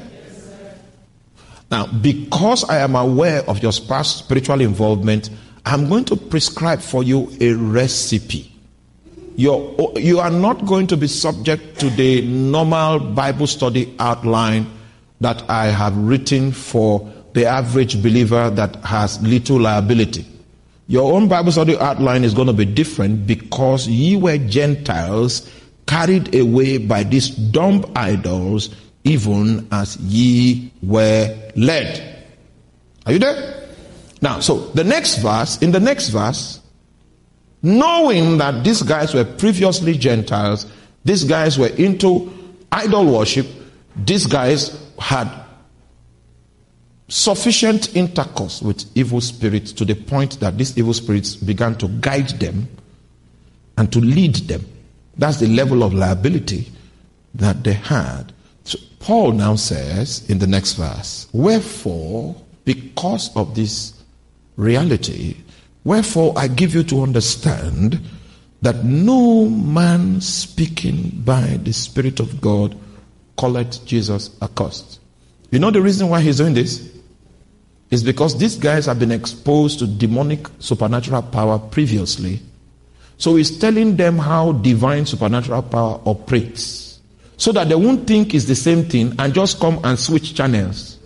Now, because I am aware of your past spiritual involvement, I'm going to prescribe for you a recipe. You're, you are not going to be subject to the normal Bible study outline that I have written for the average believer that has little liability. Your own Bible study outline is going to be different because ye were Gentiles carried away by these dumb idols, even as ye were led. Are you there? Now, so the next verse, in the next verse, knowing that these guys were previously Gentiles, these guys were into idol worship, these guys had sufficient intercourse with evil spirits to the point that these evil spirits began to guide them and to lead them. That's the level of liability that they had. So Paul now says in the next verse, "Wherefore, because of this reality, wherefore I give you to understand that no man speaking by the Spirit of God calleth Jesus accursed." You know the reason why he's doing this? It's because these guys have been exposed to demonic supernatural power previously. So he's telling them how divine supernatural power operates, so that they won't think it's the same thing and just come and switch channels.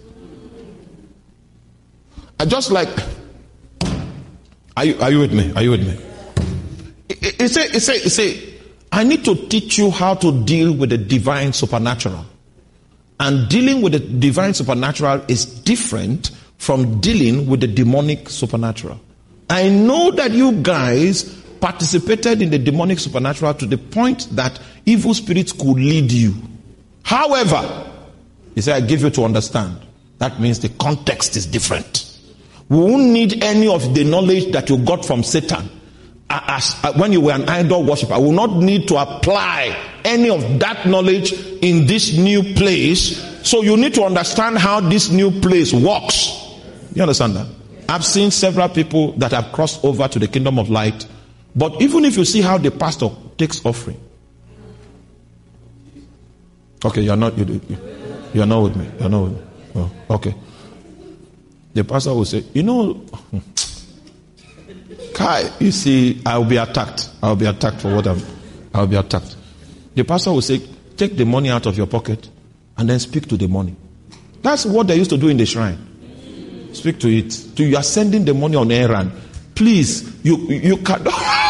I just like, are you, are you with me? Are you with me? He say, he say, he say, I need to teach you how to deal with the divine supernatural. And dealing with the divine supernatural is different from dealing with the demonic supernatural. I know that you guys participated in the demonic supernatural to the point that evil spirits could lead you. However, he said, I give you to understand. That means the context is different. We won't need any of the knowledge that you got from Satan. As, as, when you were an idol worshiper, I will not need to apply any of that knowledge in this new place. So you need to understand how this new place works. You understand that? I've seen several people that have crossed over to the kingdom of light. But even if you see how the pastor takes offering. Okay, you're not, you, you, you're not with me. You're not with me. Oh, okay. The pastor will say, you know, Kai, you see, I'll be attacked. I'll be attacked for what I'm, I'll be attacked. The pastor will say, take the money out of your pocket and then speak to the money. That's what they used to do in the shrine. Speak to it. So you are sending the money on errand. Please, you you can.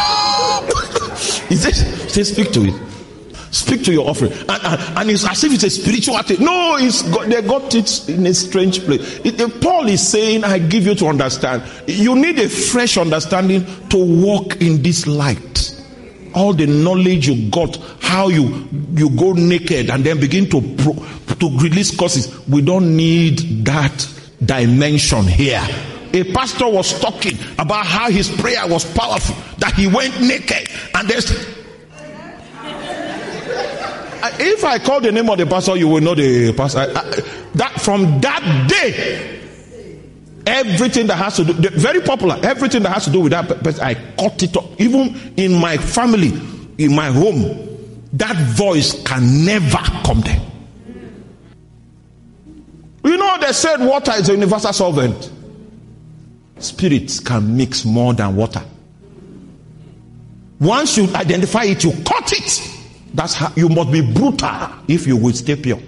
He says, say, speak to it. Speak to your offering, and, and, and it's as if it's a spiritual thing. No, it's got, they got it in a strange place. It, it, Paul is saying, "I give you to understand. You need a fresh understanding to walk in this light. All the knowledge you got, how you you go naked and then begin to pro, to release curses. We don't need that dimension here." A pastor was talking about how his prayer was powerful, that he went naked, and there's. If I call the name of the pastor, you will know the pastor. I, I, that from that day, everything that has to do, very popular, everything that has to do with that person, I cut it off. Even in my family, in my home, that voice can never come there. You know, they said water is a universal solvent. Spirits can mix more than water. Once you identify it, you cut it. That's how you must be brutal if you will stay pure.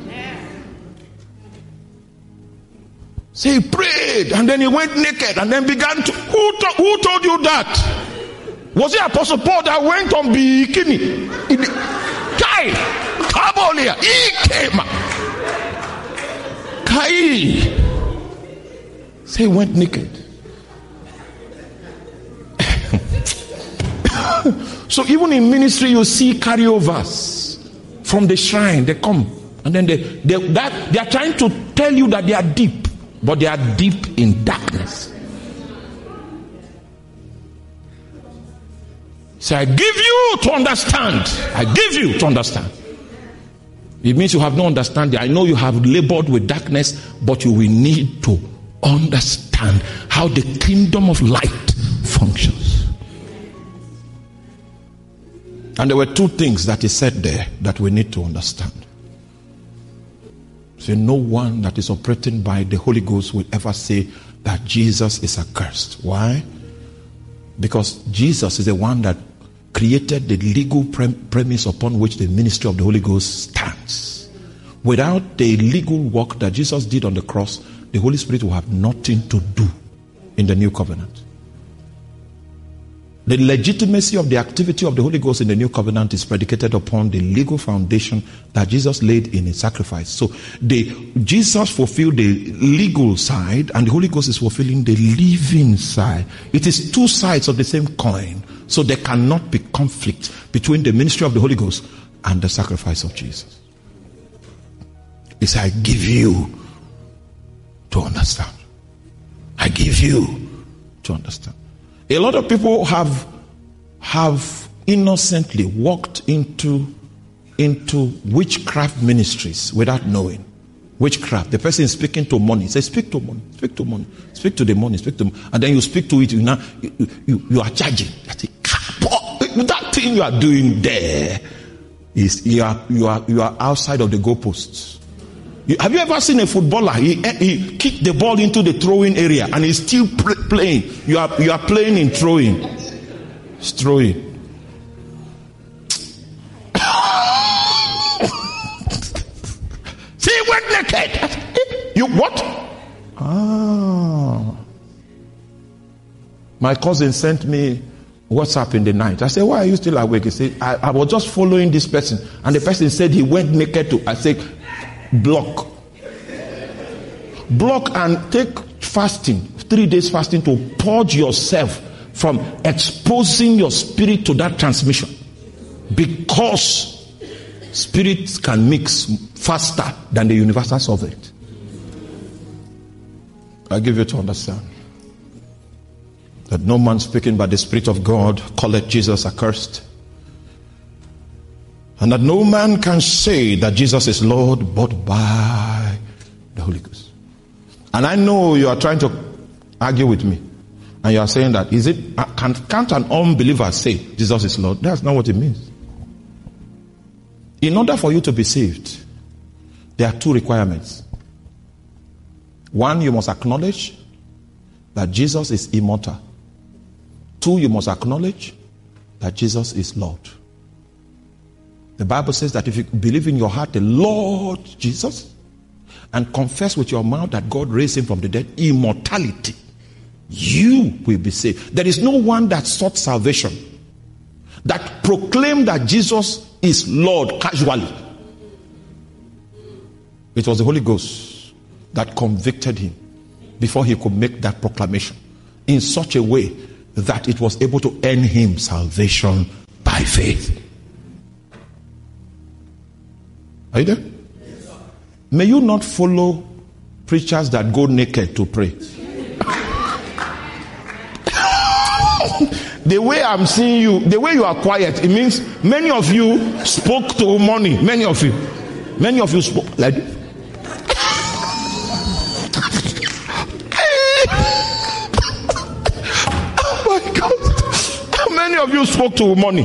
So he prayed and then he went naked and then began to. Who, to, who told you that? Was it Apostle Paul that went on bikini? Kai, Kabolia, he came. Kai. So he went naked. So even in ministry, you see carryovers from the shrine. They come and then they they that they are trying to tell you that they are deep, but they are deep in darkness. So I give you to understand. I give you to understand. It means you have no understanding. I know you have labored with darkness, but you will need to understand how the kingdom of light functions. And there were two things that he said there that we need to understand. So no one that is operating by the Holy Ghost will ever say that Jesus is accursed. Why? Because Jesus is the one that created the legal pre- premise upon which the ministry of the Holy Ghost stands. Without the legal work that Jesus did on the cross, the Holy Spirit will have nothing to do in the new covenant. The legitimacy of the activity of the Holy Ghost in the new covenant is predicated upon the legal foundation that Jesus laid in his sacrifice. So the Jesus fulfilled the legal side and the Holy Ghost is fulfilling the living side. It is two sides of the same coin. So there cannot be conflict between the ministry of the Holy Ghost and the sacrifice of Jesus. It's I give you to understand. I give you to understand. A lot of people have have innocently walked into into witchcraft ministries without knowing. Witchcraft. The person is speaking to money. Say, speak to money. Speak to money. Speak to the money. Speak to money. And then you speak to it. You now you, you, you are charging. That thing you are doing there is you are you are you are outside of the goalposts. You, have you ever seen a footballer? He, he kicked the ball into the throwing area and he's still pr- playing. You are you are playing in throwing. It's throwing. See, he went naked. You what? Ah. My cousin sent me WhatsApp in the night. I said, why are you still awake? He said, I, I was just following this person. And the person said he went naked to. I said, block. Block and take fasting, three days fasting to purge yourself from exposing your spirit to that transmission. Because spirits can mix faster than the universal solvent. I give you to understand that no man speaking by the Spirit of God calleth Jesus accursed. And that no man can say that Jesus is Lord but by the Holy Ghost. And I know you are trying to argue with me. And you are saying that, is it, can, can't an unbeliever say Jesus is Lord? That's not what it means. In order for you to be saved, there are two requirements. One, you must acknowledge that Jesus is immortal. Two, you must acknowledge that Jesus is Lord. The Bible says that if you believe in your heart the Lord Jesus and confess with your mouth that God raised him from the dead, immortality, you will be saved. There is no one that sought salvation that proclaimed that Jesus is Lord casually. It was the Holy Ghost that convicted him before he could make that proclamation in such a way that it was able to earn him salvation by faith. Are you there? May you not follow preachers that go naked to pray. The way I'm seeing you, the way you are quiet, it means many of you spoke to money. Many of you. Many of you spoke like oh my God. How many of you spoke to money?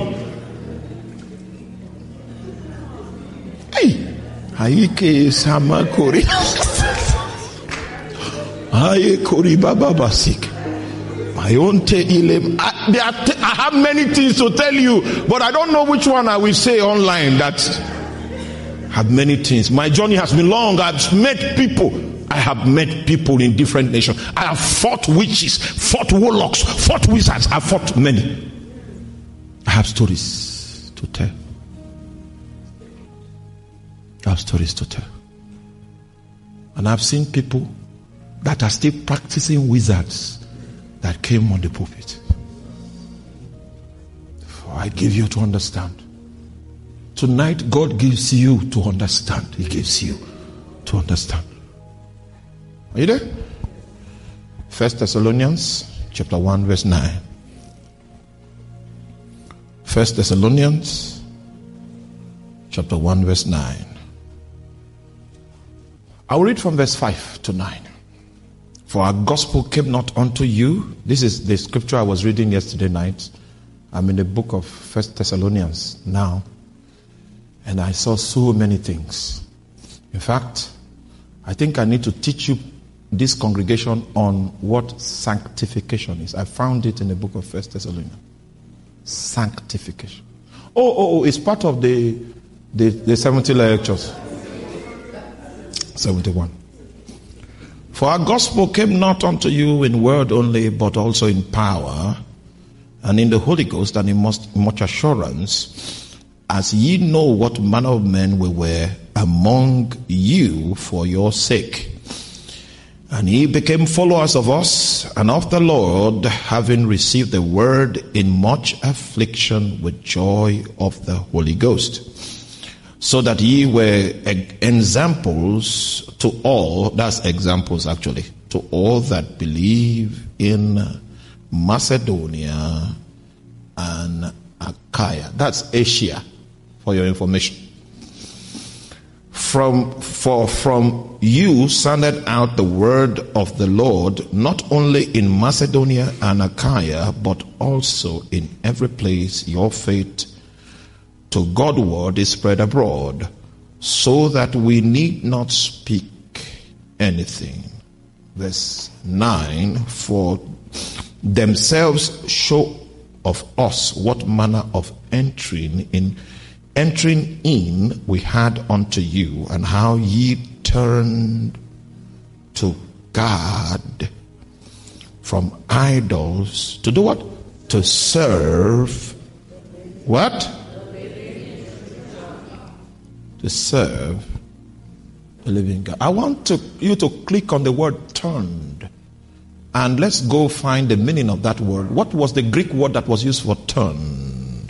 Hey. Haike Samakori. Aye, Kori Baba Basik. My own te- I, there are te- I have many things to tell you, but I don't know which one I will say online. That have many things. My journey has been long. I've met people. I have met people in different nations. I have fought witches, fought warlocks, fought wizards. I've fought many. I have stories to tell. I have stories to tell. And I've seen people that are still practicing wizards that came on the pulpit. For I give you to understand. Tonight, God gives you to understand. He gives you to understand. Are you there? First Thessalonians chapter one verse nine. First Thessalonians chapter one verse nine. I will read from verse five to nine. For our gospel came not unto you. This is the scripture I was reading yesterday night. I'm in the book of First Thessalonians now. And I saw so many things. In fact, I think I need to teach you, this congregation, on what sanctification is. I found it in the book of First Thessalonians. Sanctification. Oh, oh, oh, it's part of the, the, the seventy lectures. seventy-one. For our gospel came not unto you in word only, but also in power, and in the Holy Ghost, and in much, much assurance, as ye know what manner of men we were among you for your sake. And ye became followers of us and of the Lord, having received the word in much affliction with joy of the Holy Ghost. So that ye were examples to all, that's examples actually, to all that believe in Macedonia and Achaia. That's Asia, for your information. From, for from you sounded out the word of the Lord, not only in Macedonia and Achaia, but also in every place your faith to Godward is spread abroad, so that we need not speak anything. Verse nine, for themselves show of us what manner of entering in entering in we had unto you, and how ye turned to God from idols to do what? To serve what? To serve the living God. I want to, you to click on the word turned. And let's go find the meaning of that word. What was the Greek word that was used for turned?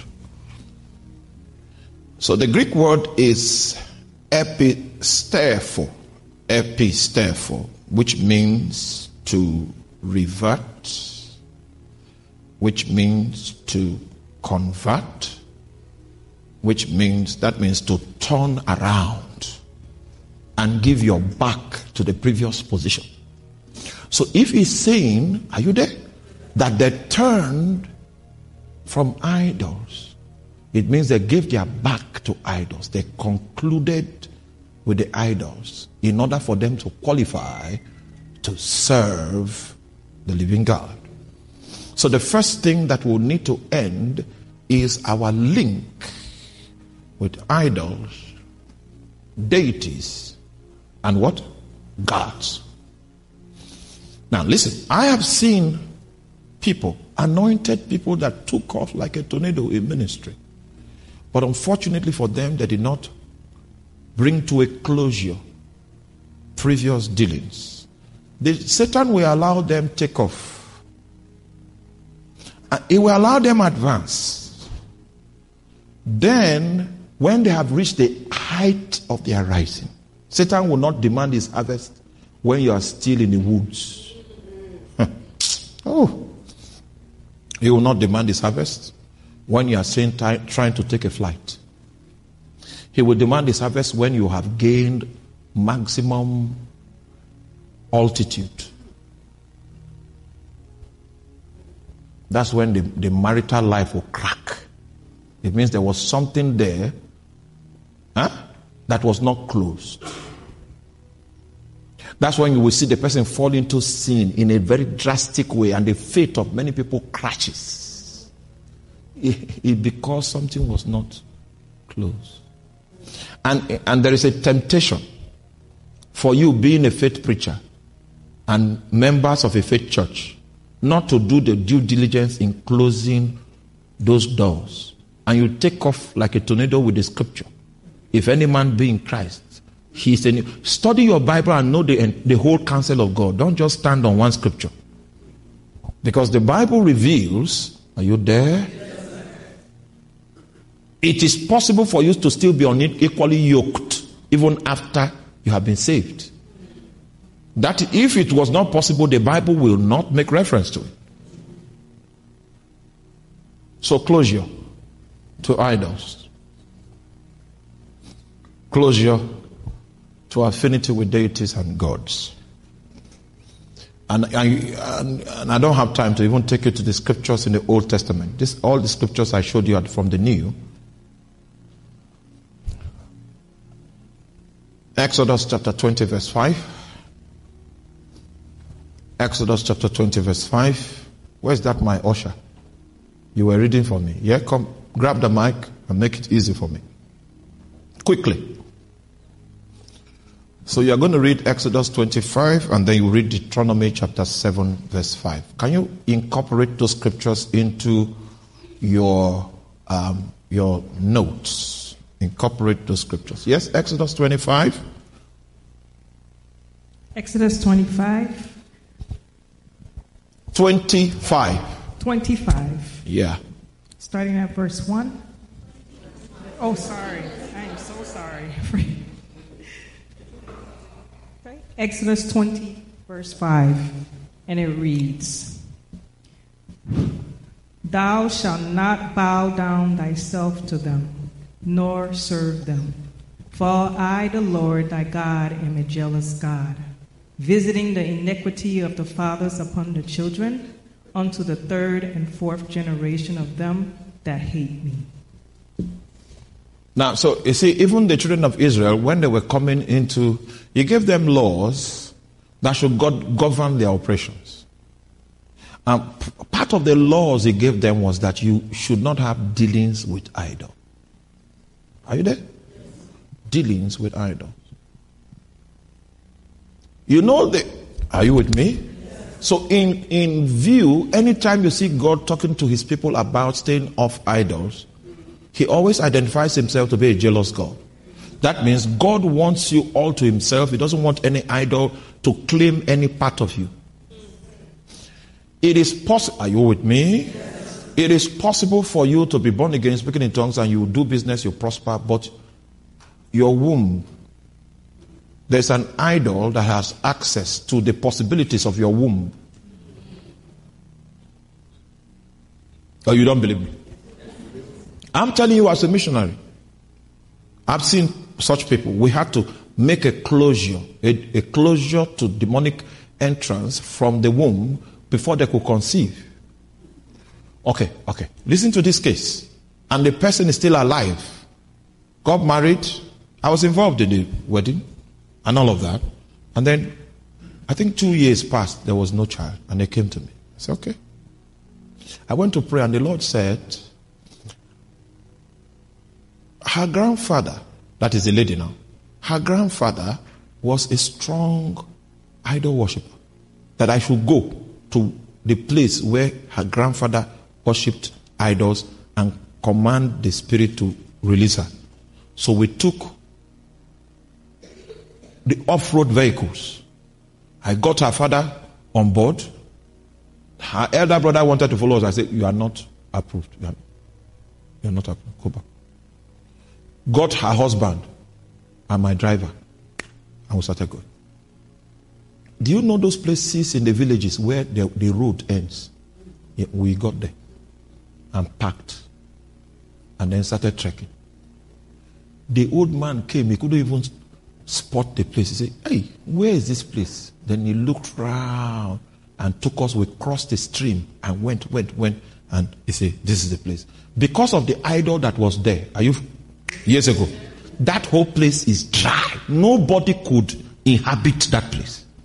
So the Greek word is epistepho. Epistepho, which means to revert, which means to convert, which means, that means to turn around and give your back to the previous position. So if he's saying, are you there? That they turned from idols, it means they gave their back to idols. They concluded with the idols in order for them to qualify to serve the living God. So the first thing that will need to end is our link with idols, deities, and what? Gods. Now listen, I have seen people, anointed people that took off like a tornado in ministry. But unfortunately for them, they did not bring to a closure previous dealings. The, Satan will allow them take off. And it will allow them advance. Then, when they have reached the height of their rising, Satan will not demand his harvest when you are still in the woods. Oh, he will not demand his harvest when you are saying, t- trying to take a flight. He will demand his harvest when you have gained maximum altitude. That's when the, the marital life will crack. It means there was something there huh, that was not closed. That's when you will see the person fall into sin in a very drastic way, and the faith of many people crashes. It, it because something was not close. And, and there is a temptation for you, being a faith preacher and members of a faith church, not to do the due diligence in closing those doors. And you take off like a tornado with the scripture. If any man be in Christ, he is a new. Study your Bible and know the, the whole counsel of God. Don't just stand on one scripture. Because the Bible reveals, are you there? It is possible for you to still be unequally yoked even after you have been saved. That if it was not possible, the Bible will not make reference to it. So closure to idols. Closure to affinity with deities and gods. And I, and, and I don't have time to even take you to the scriptures in the Old Testament. This, all the scriptures I showed you are from the New. Exodus chapter twenty verse five. Exodus chapter twenty verse five. Where's that my usher? You were reading for me. Yeah, come, grab the mic and make it easy for me. Quickly. So you're going to read Exodus twenty-five and then you read Deuteronomy chapter seven verse five. Can you incorporate those scriptures into your um, your notes? Incorporate those scriptures. Yes, Exodus twenty-five. Exodus twenty-five. twenty-five. twenty-five. Yeah. Starting at verse one. Oh, sorry. I am so sorry. Okay. Exodus twenty, verse five. And it reads, Thou shalt not bow down thyself to them, nor serve them. For I, the Lord thy God, am a jealous God, visiting the iniquity of the fathers upon the children, unto the third and fourth generation of them that hate me. Now, so you see, even the children of Israel, when they were coming into, he gave them laws that should God govern their operations. Um, part of the laws he gave them was that you should not have dealings with idols. Are you there? Dealings with idols. You know the. Are you with me? So in, in view, anytime you see God talking to his people about staying off idols, he always identifies himself to be a jealous God. That means God wants you all to himself. He doesn't want any idol to claim any part of you. It is possible. Are you with me? Yes. It is possible for you to be born again, speaking in tongues, and you do business, you prosper, but your womb, there's an idol that has access to the possibilities of your womb. Oh, you don't believe me? I'm telling you as a missionary. I've seen such people. We had to make a closure, a, a closure to demonic entrance from the womb before they could conceive. Okay, okay. Listen to this case. And the person is still alive. Got married. I was involved in the wedding and all of that. And then, I think two years passed. There was no child. And they came to me. I said, okay. I went to pray and the Lord said, her grandfather, that is a lady now, her grandfather was a strong idol worshiper. That I should go to the place where her grandfather worshipped idols and command the spirit to release her. So we took the off-road vehicles. I got her father on board. Her elder brother wanted to follow us. I said, you are not approved. You are, you are not approved. Go back. Got her husband and my driver. And we started going. Do you know those places in the villages where the, the road ends? Yeah, we got there and parked and then started trekking. The old man came, he couldn't even spot the place. He said, hey, where is this place? Then he looked round and took us, we crossed the stream and went, went, went, and he said, this is the place. Because of the idol that was there, are you, years ago, that whole place is dry. Nobody could inhabit that place.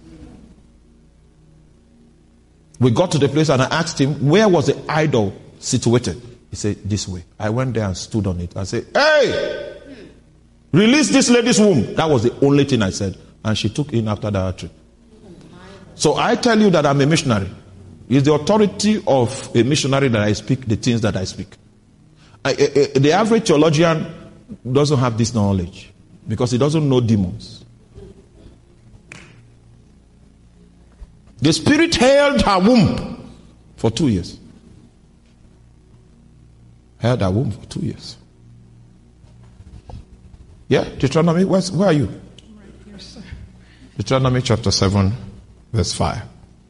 We got to the place and I asked him, where was the idol situated? He said, this way. I went there and stood on it. I said, hey, release this lady's womb. That was the only thing I said. And she took in after the artery. So I tell you that I'm a missionary. It's the authority of a missionary that I speak the things that I speak. I, I, I, the average theologian doesn't have this knowledge because he doesn't know demons. The spirit held her womb for two years. Held her womb for two years. Yeah, Deuteronomy, where's, where are you? Right here, sir. Deuteronomy chapter seven, verse five.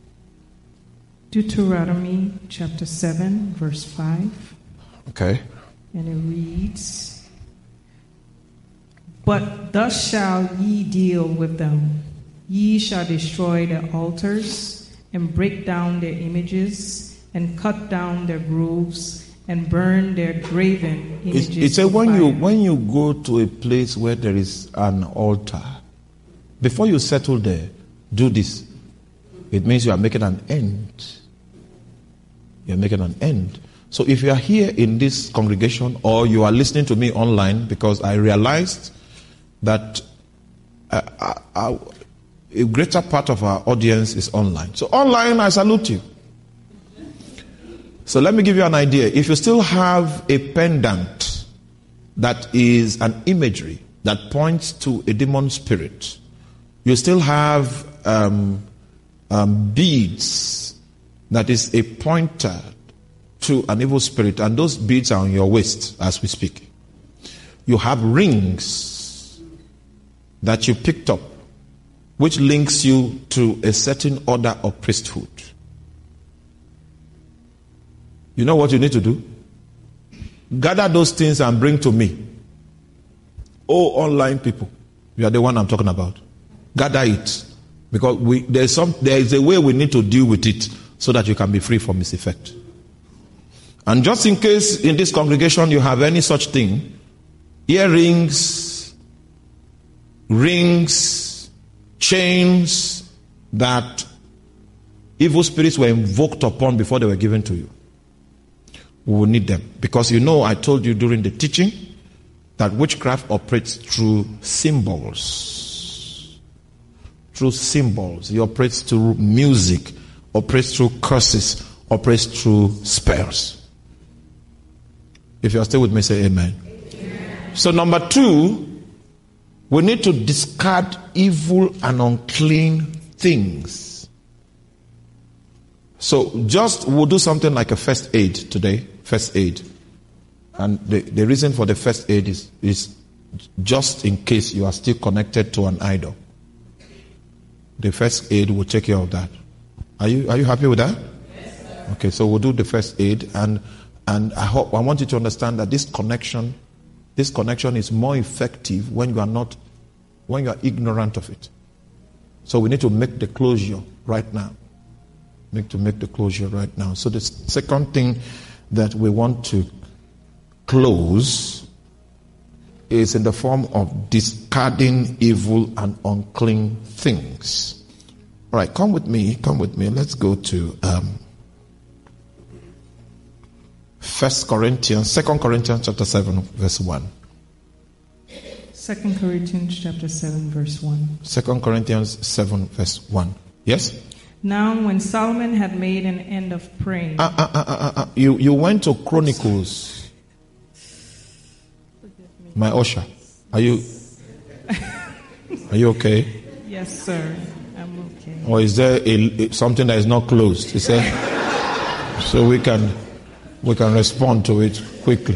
Deuteronomy chapter seven, verse five. Okay. And it reads, But thus shall ye deal with them. Ye shall destroy their altars, and break down their images, and cut down their groves, and burn their graven images. It, it said when you when you go to a place where there is an altar, before you settle there, do this. It means you are making an end. You are making an end. So if you are here in this congregation or you are listening to me online, because I realized that uh, uh, uh, a greater part of our audience is online. So online, I salute you. So let me give you an idea. If you still have a pendant that is an imagery that points to a demon spirit, you still have um, um, beads that is a pointer to an evil spirit, and those beads are on your waist as we speak. You have rings that you picked up, which links you to a certain order of priesthood. You know what you need to do? Gather those things and bring to me. Oh, online people, you are the one I'm talking about. Gather it, because we there's some there is a way we need to deal with it so that you can be free from its effect. And just in case in this congregation you have any such thing, earrings, rings, chains that evil spirits were invoked upon before they were given to you, we will need them. Because you know, I told you during the teaching that witchcraft operates through symbols. Through symbols. It operates through music, operates through curses, operates through spells. If you are still with me, say amen. Amen. So number two, we need to discard evil and unclean things. So just we'll do something like a first aid today. First aid. And the, the reason for the first aid is, is just in case you are still connected to an idol. The first aid will take care of that. Are you are you happy with that? Yes, sir. Okay, so we'll do the first aid, and and I hope I want you to understand that this connection, this connection is more effective when you are not, when you are ignorant of it. So we need to make the closure right now. Need to make the closure right now. So the second thing that we want to close is in the form of discarding evil and unclean things. All right, come with me. Come with me. Let's go to um, First Corinthians, Second Corinthians chapter seven, verse one. Second Corinthians chapter seven, verse one. Second Corinthians seven, verse one. Yes. Now, when Solomon had made an end of praying, Uh, uh, uh, uh, uh, you you went to Chronicles. My usher, are you are you okay? yes, sir, I'm okay. Or is there a, something that is not closed? Is there, so we can we can respond to it quickly.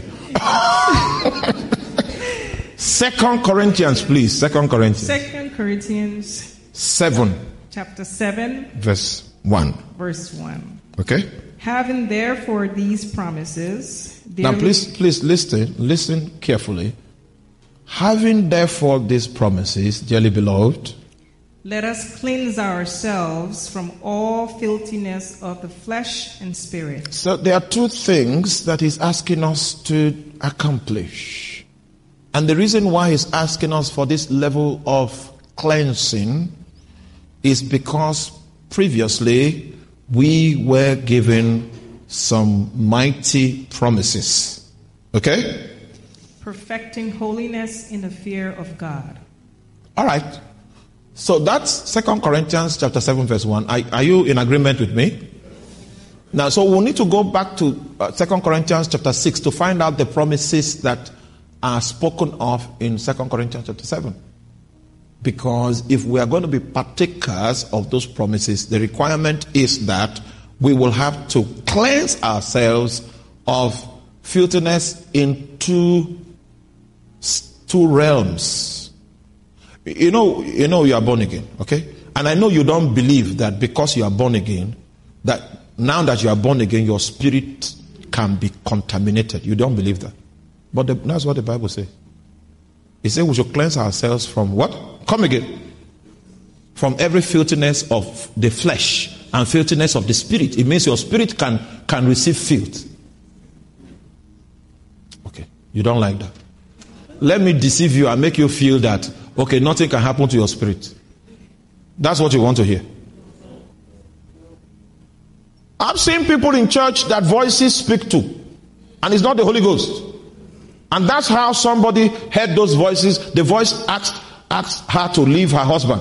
Second Corinthians, please. Second Corinthians. Second Corinthians Seven. chapter seven, Verse one. verse one. Okay. Having therefore these promises, Now, dearly- please, please listen, listen carefully. Having therefore these promises, dearly beloved, let us cleanse ourselves from all filthiness of the flesh and spirit, so there are two things that he's asking us to accomplish. And the reason why he's asking us for this level of cleansing is because previously we were given some mighty promises. Okay? Perfecting holiness in the fear of God. All right. So that's Second Corinthians chapter seven verse one. Are, are you in agreement with me? Now, so we'll need to go back to uh, Second Corinthians chapter six to find out the promises that are spoken of in Second Corinthians chapter seven. Because if we are going to be partakers of those promises, the requirement is that we will have to cleanse ourselves of filthiness in two, two realms. You know, you know you are born again, okay? And I know you don't believe that because you are born again, that now that you are born again, your spirit can be contaminated. You don't believe that. But the, that's what the Bible says. It says we should cleanse ourselves from what? Come again. From every filthiness of the flesh and filthiness of the spirit. It means your spirit can, can receive filth. Okay, you don't like that. Let me deceive you and make you feel that, okay, nothing can happen to your spirit. That's what you want to hear. I've seen people in church that voices speak to, and it's not the Holy Ghost. And that's how somebody heard those voices. The voice asked, asked her to leave her husband.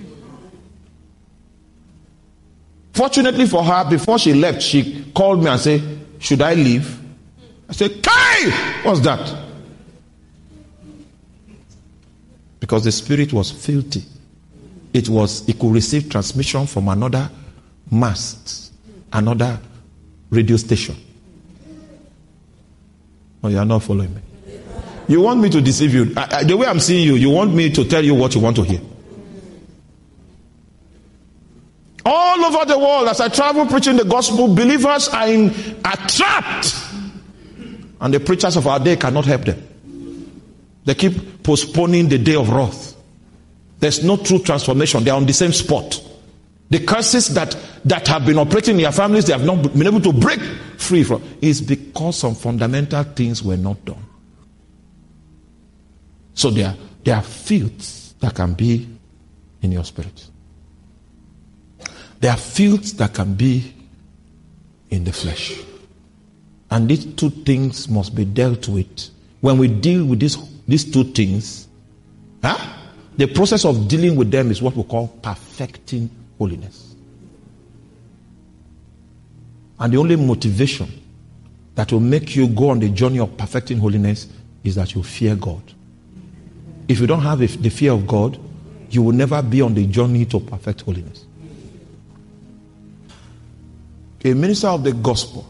Fortunately for her, before she left, she called me and said, should I leave? I said, Kai! What's that? Because the spirit was filthy. It was, it could receive transmission from another mast, another radio station. Oh, you are not following me. You want me to deceive you. I, I, the way I'm seeing you, you want me to tell you what you want to hear. All over the world, as I travel preaching the gospel, believers are, in, are trapped. And the preachers of our day cannot help them. They keep postponing the day of wrath. There's no true transformation. They are on the same spot. The curses that, that have been operating in their families, they have not been able to break free from. It's because some fundamental things were not done. So there are, there are filths that can be in your spirit. There are filths that can be in the flesh. And these two things must be dealt with. When we deal with this, these two things, huh? The process of dealing with them is what we call perfecting holiness. And the only motivation that will make you go on the journey of perfecting holiness is that you fear God. If you don't have the fear of God, you will never be on the journey to perfect holiness. A minister of the gospel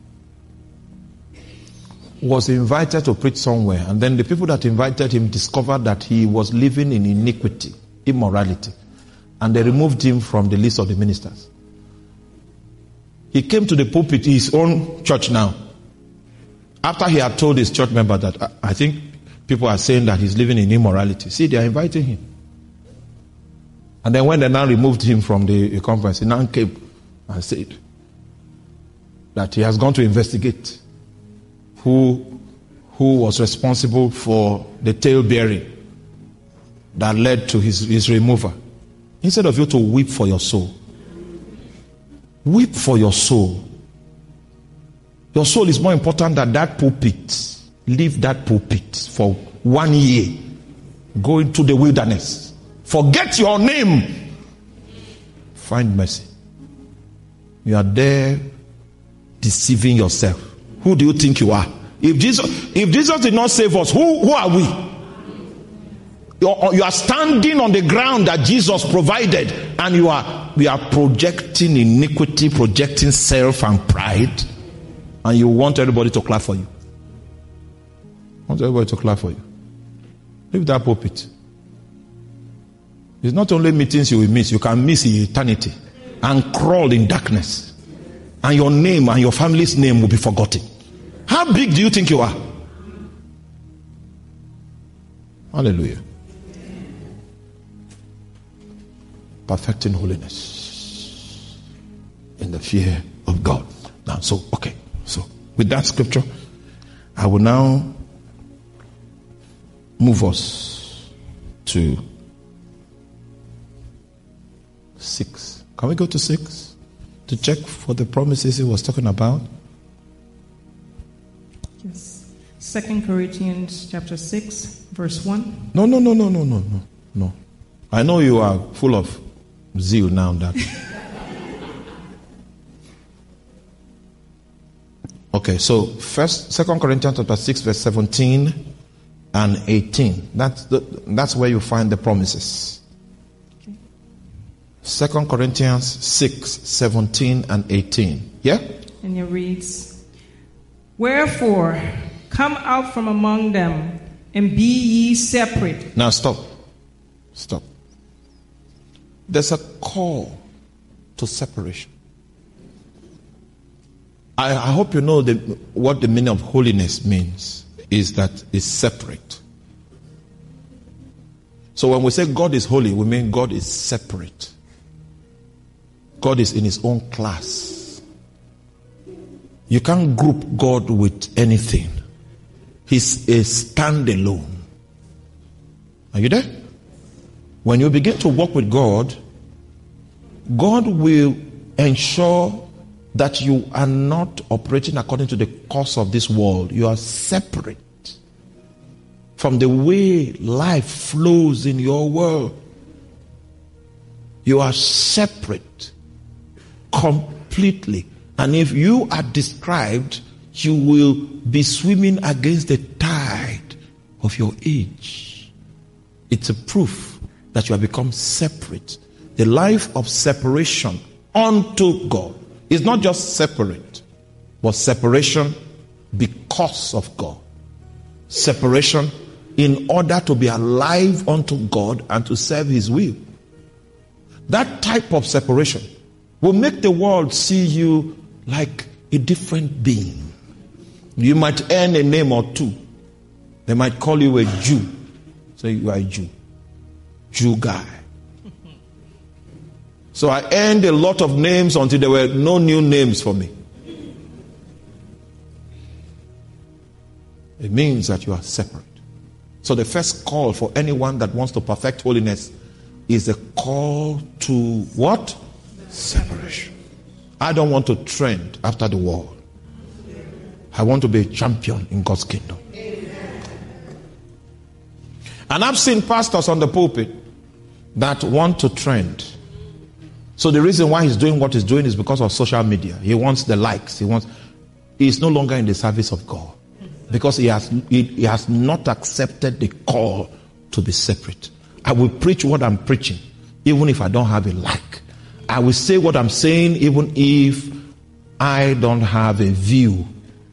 was invited to preach somewhere, and then the people that invited him discovered that he was living in iniquity, immorality, and they removed him from the list of the ministers. He came to the pulpit, his own church now, after he had told his church member that I, I think people are saying that he's living in immorality. See, they are inviting him. And then when they now removed him from the, the conference, he now came and said that he has gone to investigate who, who was responsible for the tail bearing that led to his, his removal. Instead of you to weep for your soul, weep for your soul. Your soul is more important than that pulpit. Leave that pulpit for one year. Go into the wilderness. Forget your name. Find mercy. You are there deceiving yourself. Who do you think you are? If Jesus, if Jesus did not save us, who, who are we? You're, you are standing on the ground that Jesus provided, and you are we are projecting iniquity, projecting self and pride, and you want everybody to clap for you. I want everybody to clap for you. Leave that pulpit. It's not only meetings you will miss, you can miss eternity and crawl in darkness. And your name and your family's name will be forgotten. How big do you think you are? Hallelujah. Perfecting holiness in the fear of God. Now, so, okay. So, with that scripture, I will now move us to six. Can we go to six? to check for the promises he was talking about? Yes. Second Corinthians chapter six, verse one. No, no, no, no, no, no, no, no. I know you are full of zeal now. That. Okay, so first, Second Corinthians chapter six, verse seventeen and eighteen. That's the, that's where you find the promises. Okay. Second Corinthians six, seventeen and eighteen. Yeah? And it reads, "Wherefore, come out from among them, and be ye separate." Now stop. Stop. There's a call to separation. I, I hope you know the, what the meaning of holiness means. Is that it's separate. So when we say God is holy, we mean God is separate. God is in his own class. You can't group God with anything. He's a standalone. Are you there? When you begin to walk with God, God will ensure that you are not operating according to the course of this world. You are separate from the way life flows in your world. You are separate completely. And if you are described, you will be swimming against the tide of your age. It's a proof that you have become separate. The life of separation unto God. It's not just separate, but separation because of God. Separation in order to be alive unto God and to serve his will. That type of separation will make the world see you like a different being. You might earn a name or two. They might call you a Jew. Say you are a Jew. Jew guy. So I earned a lot of names until there were no new names for me. It means that you are separate. So the first call for anyone that wants to perfect holiness is a call to what? Separation. I don't want to trend after the world. I want to be a champion in God's kingdom. And I've seen pastors on the pulpit that want to trend. So the reason why he's doing what he's doing is because of social media. He wants the likes. He wants. He's no longer in the service of God because he has he, he has not accepted the call to be separate. I will preach what I'm preaching, even if I don't have a like. I will say what I'm saying, even if I don't have a view.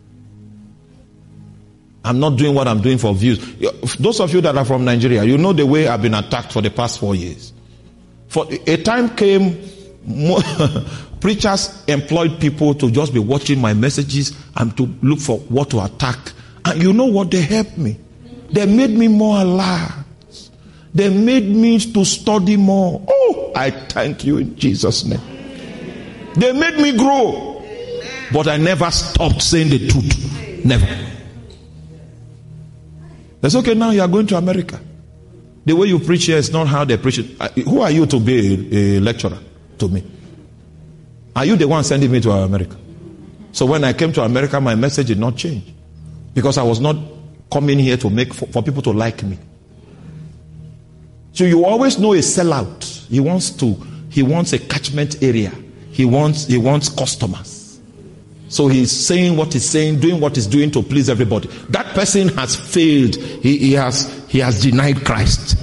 I'm not doing what I'm doing for views. Those of you that are from Nigeria, you know the way I've been attacked for the past four years. For a time came, preachers employed people to just be watching my messages and to look for what to attack. And you know what? They helped me. They made me more alert. They made me to study more. Oh, I thank you in Jesus' name. They made me grow. But I never stopped saying the truth. Never. That's okay. Now you are going to America. The way you preach here is not how they preach it. Who are you to be a, a lecturer to me? Are you the one sending me to America? So when I came to America, my message did not change. Because I was not coming here to make for, for people to like me. So you always know a sellout. He wants to, he wants a catchment area. He wants, he wants customers. So he's saying what he's saying, doing what he's doing to please everybody. That person has failed. He, he has, he has denied Christ.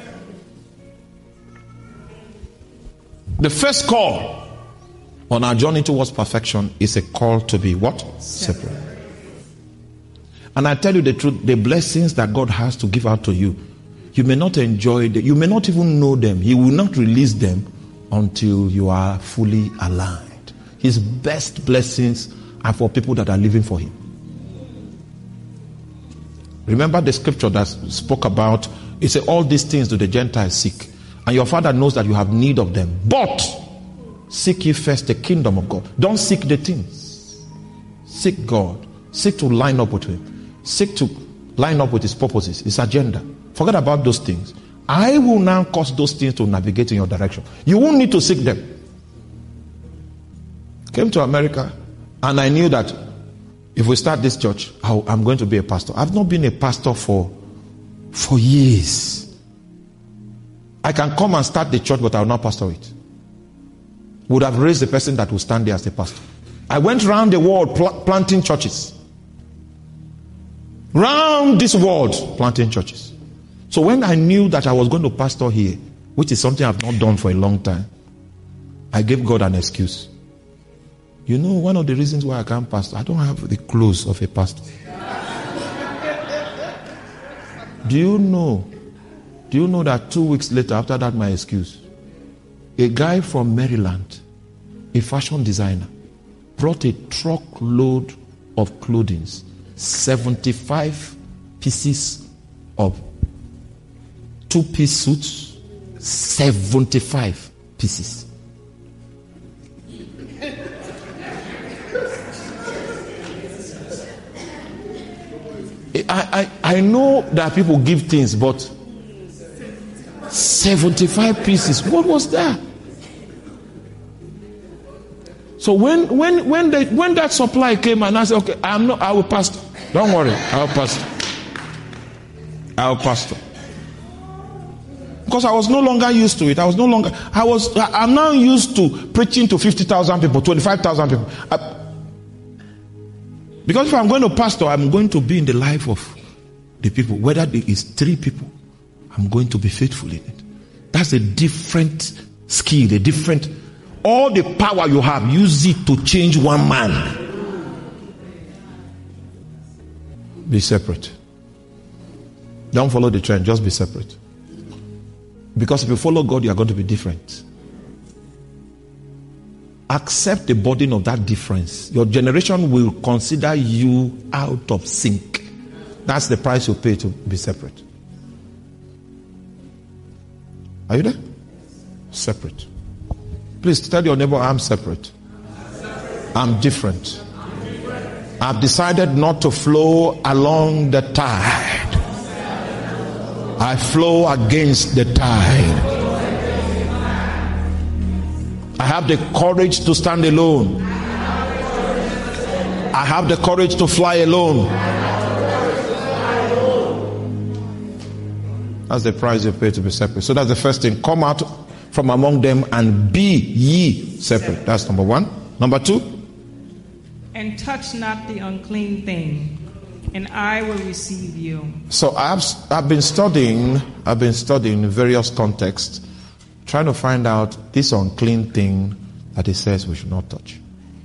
The first call on our journey towards perfection is a call to be what? Separate. And I tell you the truth, the blessings that God has to give out to you, you may not enjoy them. You may not even know them. He will not release them until you are fully aligned. His best blessings are for people that are living for him. Remember the scripture that spoke about, it said, all these things do the Gentiles seek. And your Father knows that you have need of them. But seek ye first the kingdom of God. Don't seek the things. Seek God. Seek to line up with him. Seek to line up with his purposes, his agenda. Forget about those things. I will now cause those things to navigate in your direction. You won't need to seek them. came to America, and I knew that if we start this church, I'll, I'm going to be a pastor. I've not been a pastor for, for years. I can come and start the church, but I will not pastor it. Would have raised the person that will stand there as a pastor. I went around the world pl- planting churches. Round this world, planting churches. So when I knew that I was going to pastor here, which is something I've not done for a long time, I gave God an excuse. You know, one of the reasons why I can't pastor, I don't have the clothes of a pastor. Do you know? Do you know that two weeks later, after that, my excuse, a guy from Maryland, a fashion designer, brought a truckload of clothing, seventy-five pieces of two-piece suits, seventy-five pieces. I, I, I know that people give things, but seventy-five pieces, what was that? So when when when they, when that supply came, and I said, okay, I'm not, I will pastor. Don't worry, I will pastor. I will pastor. Because I was no longer used to it. I was no longer, I was, I'm now used to preaching to fifty thousand people, twenty-five thousand people. I, because if I'm going to pastor, I'm going to be in the life of the people. Whether it is three people, I'm going to be faithful in it. That's a different skill, a different, all the power you have, use it to change one man. Be separate. Don't follow the trend, just be separate. Because if you follow God, you are going to be different. Accept the burden of that difference. Your generation will consider you out of sync. That's the price you pay to be separate. Are you there? Separate. Please tell your neighbor, I'm separate. I'm different. I've decided not to flow along the tide. I flow against the tide. I have the courage to stand alone. I have the courage to fly alone. That's the price you pay to be separate. So that's the first thing. Come out from among them and be ye separate. That's number one. Number two. And touch not the unclean thing, and I will receive you. So I've I've been studying, I've been studying various contexts, trying to find out this unclean thing that he says we should not touch.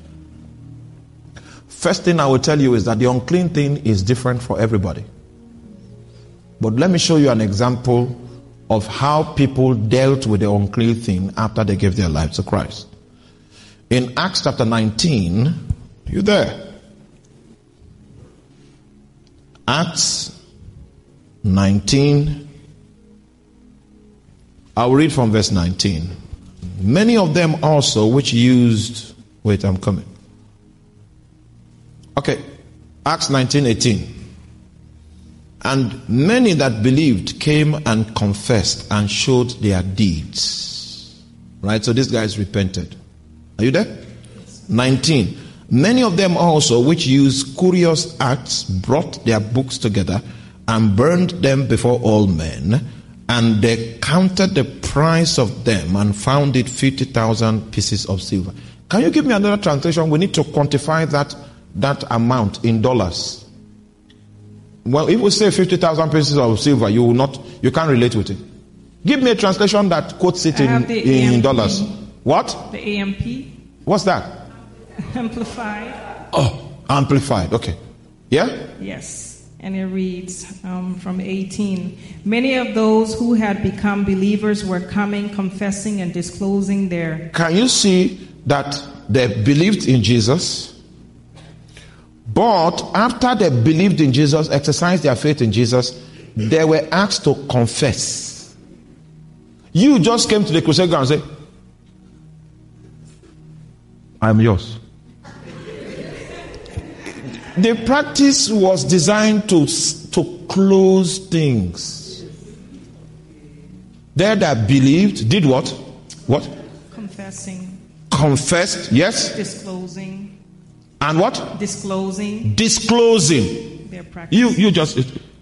First thing I will tell you is that the unclean thing is different for everybody. But let me show you an example of how people dealt with the unclean thing after they gave their lives to Christ. In Acts chapter nineteen, you there? Acts nineteen. I'll read from verse nineteen. Many of them also which used, wait, I'm coming. Okay, Acts nineteen eighteen. And many that believed came and confessed and showed their deeds. Right, so these guys repented. Are you there? nineteen. Many of them also which used curious acts brought their books together and burned them before all men. And they counted the price of them and found it fifty thousand pieces of silver. Can you give me another translation? We need to quantify that, that amount in dollars. Well, if we say fifty thousand pieces of silver, you will not, you can't relate with it. Give me a translation that quotes it in, in dollars. What? The A M P. What's that? Amplified. Oh, amplified. Okay. Yeah? Yes. And it reads um, from eighteen. Many of those who had become believers were coming, confessing, and disclosing their... Can you see that they believed in Jesus? But after they believed in Jesus, exercised their faith in Jesus, they were asked to confess. You just came to the crusade ground and said, I'm yours. The practice was designed to, to close things. They that believed did what? What? Confessing. confessed, yes. Disclosing. And what? Disclosing. Disclosing. Their practice. You, you just...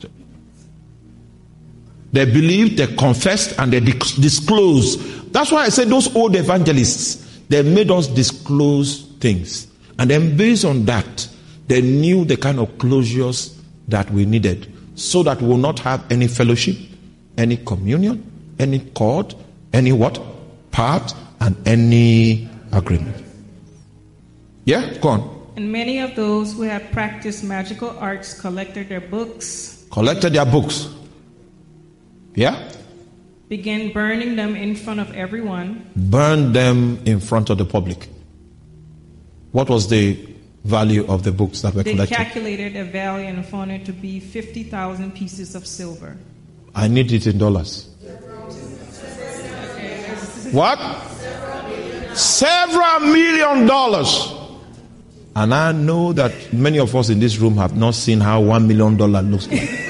They believed, they confessed, and they disclosed. That's why I said those old evangelists, they made us disclose things. And then based on that, they knew the kind of closures that we needed, so that we will not have any fellowship, any communion, any cord, any what? Part, and any agreement. Yeah, go on. And many of those who had practiced magical arts collected their books. Collected their books. Yeah? Began burning them in front of everyone. Burned them in front of the public. What was the value of the books that were they collected? They calculated a value and found it to be fifty thousand pieces of silver. I need it in dollars. What? Several million dollars. And I know that many of us in this room have not seen how one million dollars looks like.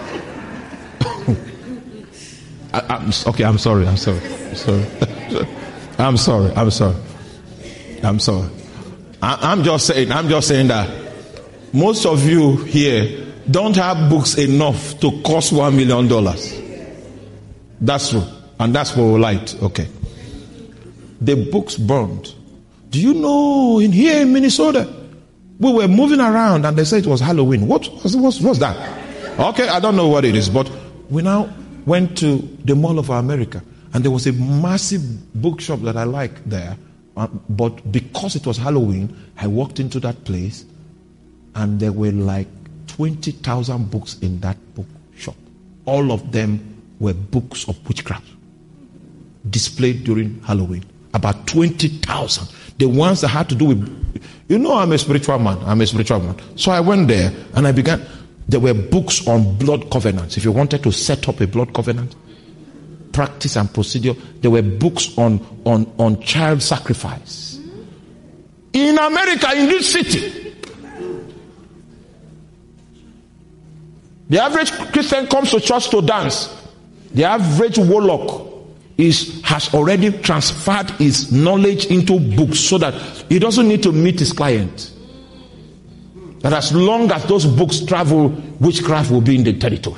I, I'm, okay, I'm sorry, I'm sorry, I'm sorry. I'm sorry, I'm sorry. I'm sorry. I, I'm just saying, I'm just saying that most of you here don't have books enough to cost one million dollars. That's true. And that's what we like. Okay. The books burned. Do you know in here in Minnesota, we were moving around and they said it was Halloween. What was what's, what's that? Okay, I don't know what it is, but we now went to the Mall of America and there was a massive bookshop that I like there. Uh, but because it was Halloween, I walked into that place and there were like twenty thousand books in that bookshop. All of them were books of witchcraft displayed during Halloween. About twenty thousand. The ones that had to do with, you know, I'm a spiritual man. I'm a spiritual man. So I went there and I began. There were books on blood covenants. If you wanted to set up a blood covenant, practice and procedure, there were books on, on, on child sacrifice. In America, in this city. The average Christian comes to church to dance. The average warlock is has already transferred his knowledge into books so that he doesn't need to meet his client. That as long as those books travel, witchcraft will be in the territory.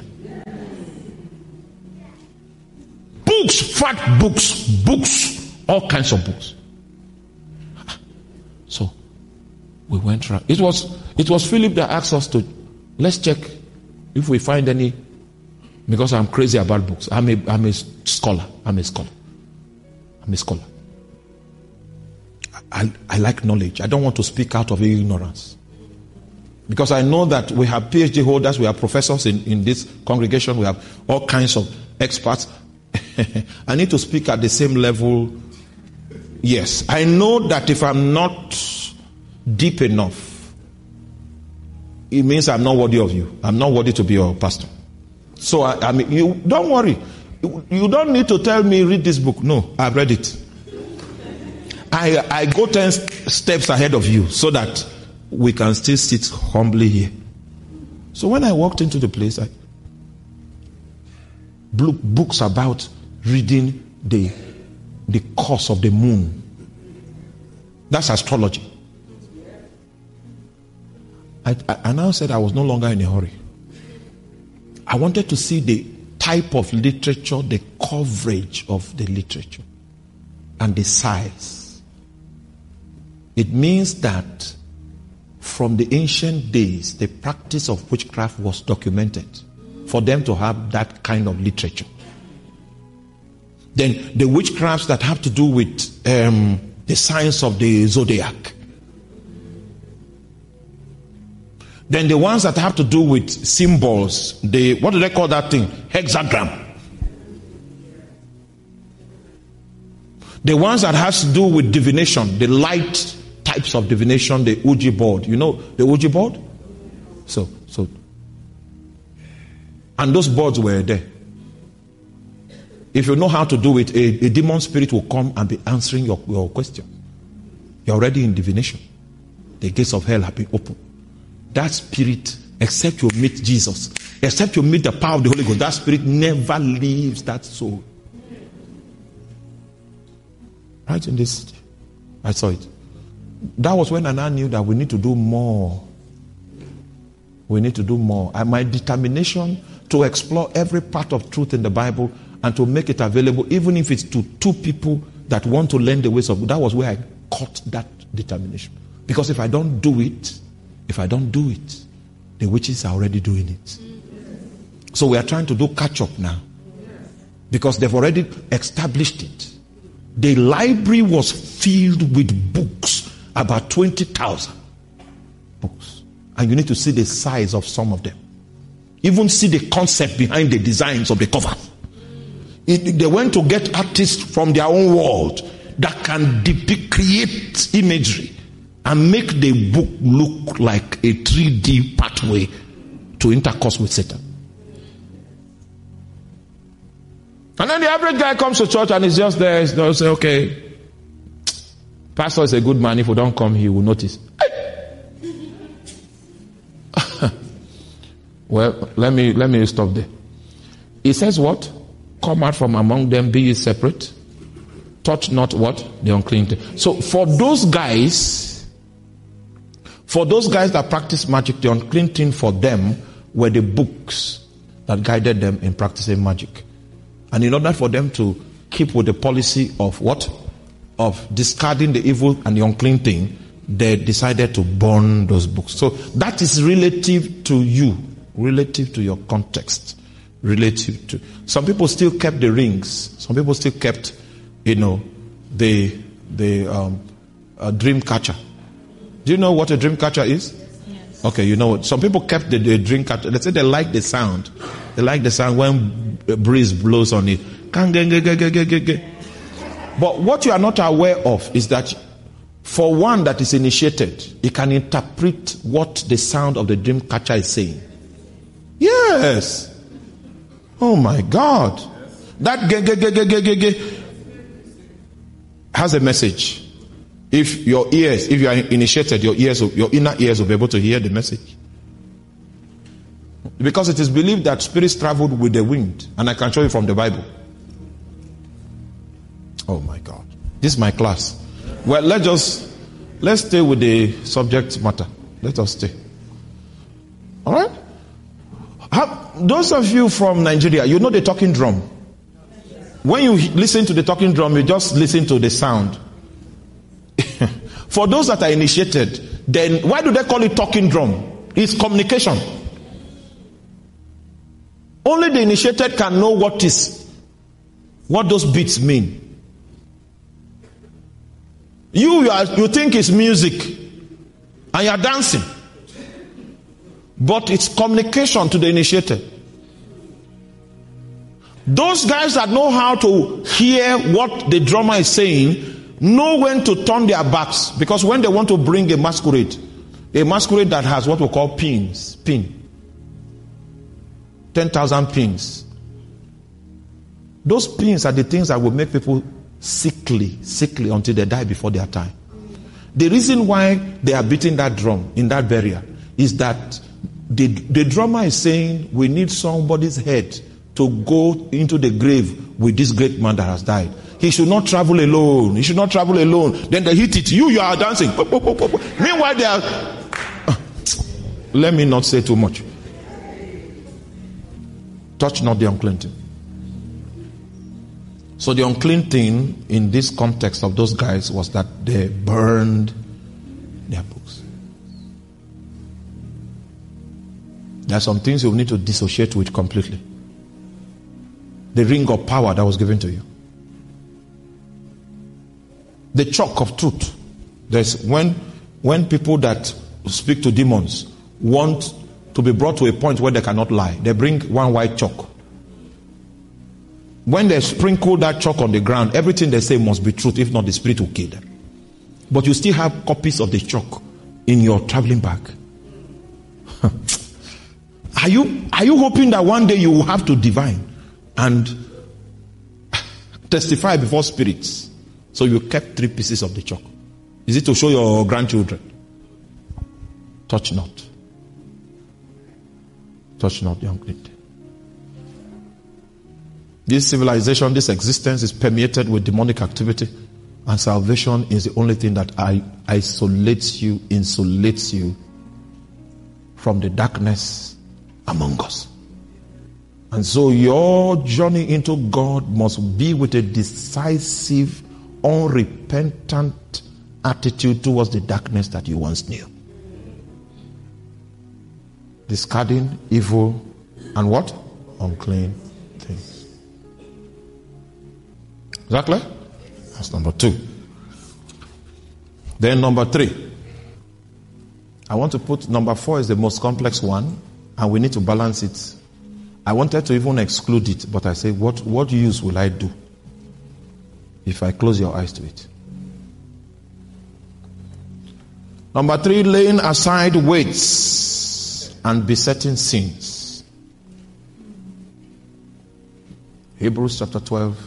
Books, fat books, books, all kinds of books. So we went around. It was it was Philip that asked us to let's check if we find any, because I'm crazy about books. I'm a I'm a scholar. I'm a scholar. I'm a scholar. I, I like knowledge. I don't want to speak out of ignorance. Because I know that we have PhD holders, we have professors in, in this congregation, we have all kinds of experts. I need to speak at the same level. Yes, I know that if I'm not deep enough, it means I'm not worthy of you. I'm not worthy to be your pastor. So I, I mean, you don't worry. You don't need to tell me read this book. No, I've read it. I I go ten steps ahead of you so that we can still sit humbly here. So when I walked into the place, I books about reading the the course of the moon. That's astrology. I, I, I now said I was no longer in a hurry. I wanted to see the type of literature, the coverage of the literature, and the size. It means that from the ancient days, the practice of witchcraft was documented for them to have that kind of literature. Then the witchcrafts that have to do with um, the science of the zodiac. Then the ones that have to do with symbols, the, what do they call that thing? Hexagram. The ones that has to do with divination, the light types of divination, the Ouija board. You know the Ouija board? So, so, and those boards were there. If you know how to do it, a, a demon spirit will come and be answering your, your question. You're already in divination. The gates of hell have been opened. That spirit, except you meet Jesus, except you meet the power of the Holy Ghost, that spirit never leaves that soul. Right in this city. I saw it. That was when I now knew that we need to do more. We need to do more. And my determination to explore every part of truth in the Bible and to make it available, even if it's to two people that want to learn the ways of God, that was where I caught that determination. Because if I don't do it, if I don't do it, the witches are already doing it. So we are trying to do catch up now. Because they've already established it. The library was filled with books, about twenty thousand books. And you need to see the size of some of them. Even see the concept behind the designs of the cover. It, they went to get artists from their own world that can depict, create imagery and make the book look like a three D pathway to intercourse with Satan. And then the average guy comes to church and he's just there. He'll say, okay, pastor is a good man. If we don't come, he will notice. Well, let me let me stop there. He says what? Come out from among them, be ye separate. Touch not what? The unclean thing. So for those guys, for those guys that practice magic, the unclean thing for them were the books that guided them in practicing magic. And in order for them to keep with the policy of what? Of discarding the evil and the unclean thing, they decided to burn those books. So that is relative to you, relative to your context, relative to... Some people still kept the rings. Some people still kept, you know, the the um, uh, dream catcher. Do you know what a dream catcher is? Yes. Okay, you know what? Some people kept the, the dream catcher. Let's say they like the sound. They like the sound when a breeze blows on it. But what you are not aware of is that for one that is initiated, he can interpret what the sound of the dream catcher is saying. Yes. Oh my God. That ge, ge, ge, ge, ge, ge, ge has a message. If your ears, if you are initiated, your ears, your inner ears will be able to hear the message. Because it is believed that spirits traveled with the wind. And I can show you from the Bible. Oh my God. This is my class. Well, let's just, let's stay with the subject matter. Let us stay. Alright? Those of you from Nigeria, you know the talking drum. When you listen to the talking drum, you just listen to the sound. For those that are initiated, then why do they call it talking drum? It's communication. Only the initiated can know what is, what those beats mean. You, you, are, you think it's music, and you are dancing. But it's communication to the initiated. Those guys that know how to hear what the drummer is saying, know when to turn their backs. Because when they want to bring a masquerade, a masquerade that has what we call pins, pin. ten thousand pins. Those pins are the things that will make people sickly, sickly until they die before their time. The reason why they are beating that drum in that burial is that the, the drummer is saying we need somebody's head to go into the grave with this great man that has died. He should not travel alone. He should not travel alone. Then they hit it. You, you are dancing. Meanwhile, they are... Let me not say too much. Touch not the unclean thing. So the unclean thing in this context of those guys was that they burned their books. There are some things you need to dissociate with completely. The ring of power that was given to you. The chalk of truth. There's when when people that speak to demons want to be brought to a point where they cannot lie, they bring one white chalk. When they sprinkle that chalk on the ground, everything they say must be truth. If not, the spirit will kill them. But you still have copies of the chalk in your traveling bag. Are you are you hoping that one day you will have to divine and testify before spirits? So you kept three pieces of the chalk. Is it to show your grandchildren? Touch not. Touch not the unclean thing. This civilization, this existence is permeated with demonic activity. And salvation is the only thing that I, isolates you, insulates you from the darkness among us. And so your journey into God must be with a decisive, unrepentant attitude towards the darkness that you once knew. Discarding evil and what? Unclean things. Is that clear? That's number two. Then number three. I want to put number four is the most complex one, and we need to balance it. I wanted to even exclude it, but I say, what, what use will I do if I close your eyes to it? Number three, laying aside weights and besetting sins. Hebrews chapter twelve,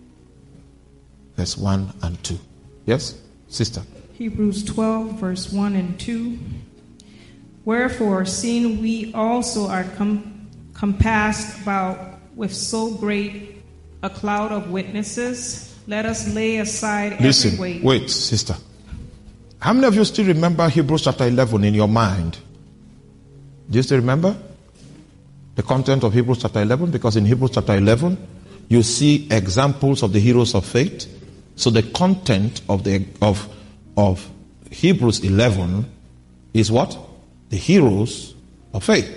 verse one and two. Yes, sister? Hebrews twelve, verse one and two. Wherefore, seeing we also are com- compassed about with so great a cloud of witnesses, let us lay aside Listen, every weight. Wait, sister. How many of you still remember Hebrews chapter eleven in your mind? Do you still remember the content of Hebrews chapter eleven? Because in Hebrews chapter eleven, you see examples of the heroes of faith. So the content of the of of Hebrews eleven is what? The heroes of faith.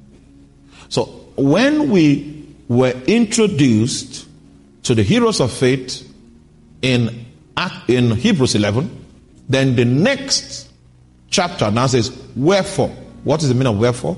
So when we were introduced to the heroes of faith in in Hebrews eleven, then the next chapter now says, wherefore. What is the meaning of wherefore?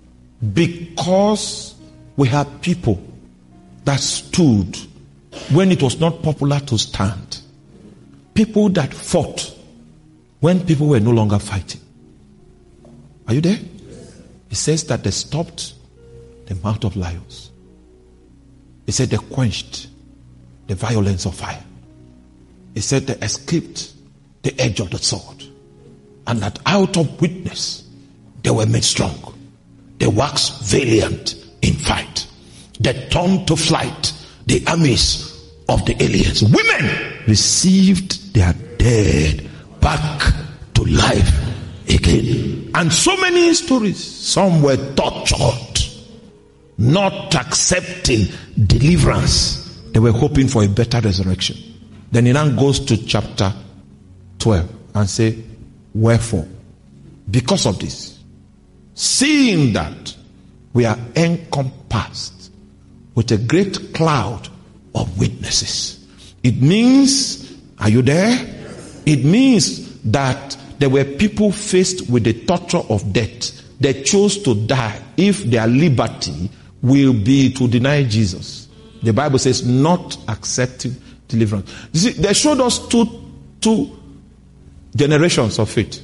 Because we have people that stood when it was not popular to stand. People that fought when people were no longer fighting. Are you there? It says that they stopped the mouth of lions. It said they quenched the violence of fire. It said they escaped the edge of the sword. And that out of weakness they were made strong. They waxed valiant in fight. They turned to flight the armies of the aliens. Women received their dead back to life again. And so many stories. Some were tortured, not accepting deliverance. They were hoping for a better resurrection. Then he now goes to chapter twelve and say, wherefore, because of this, seeing that we are encompassed with a great cloud of witnesses. It means, are you there? It means that there were people faced with the torture of death. They chose to die if their liberty will be to deny Jesus. The Bible says not accepting deliverance. You see, they showed us two, two generations of faith.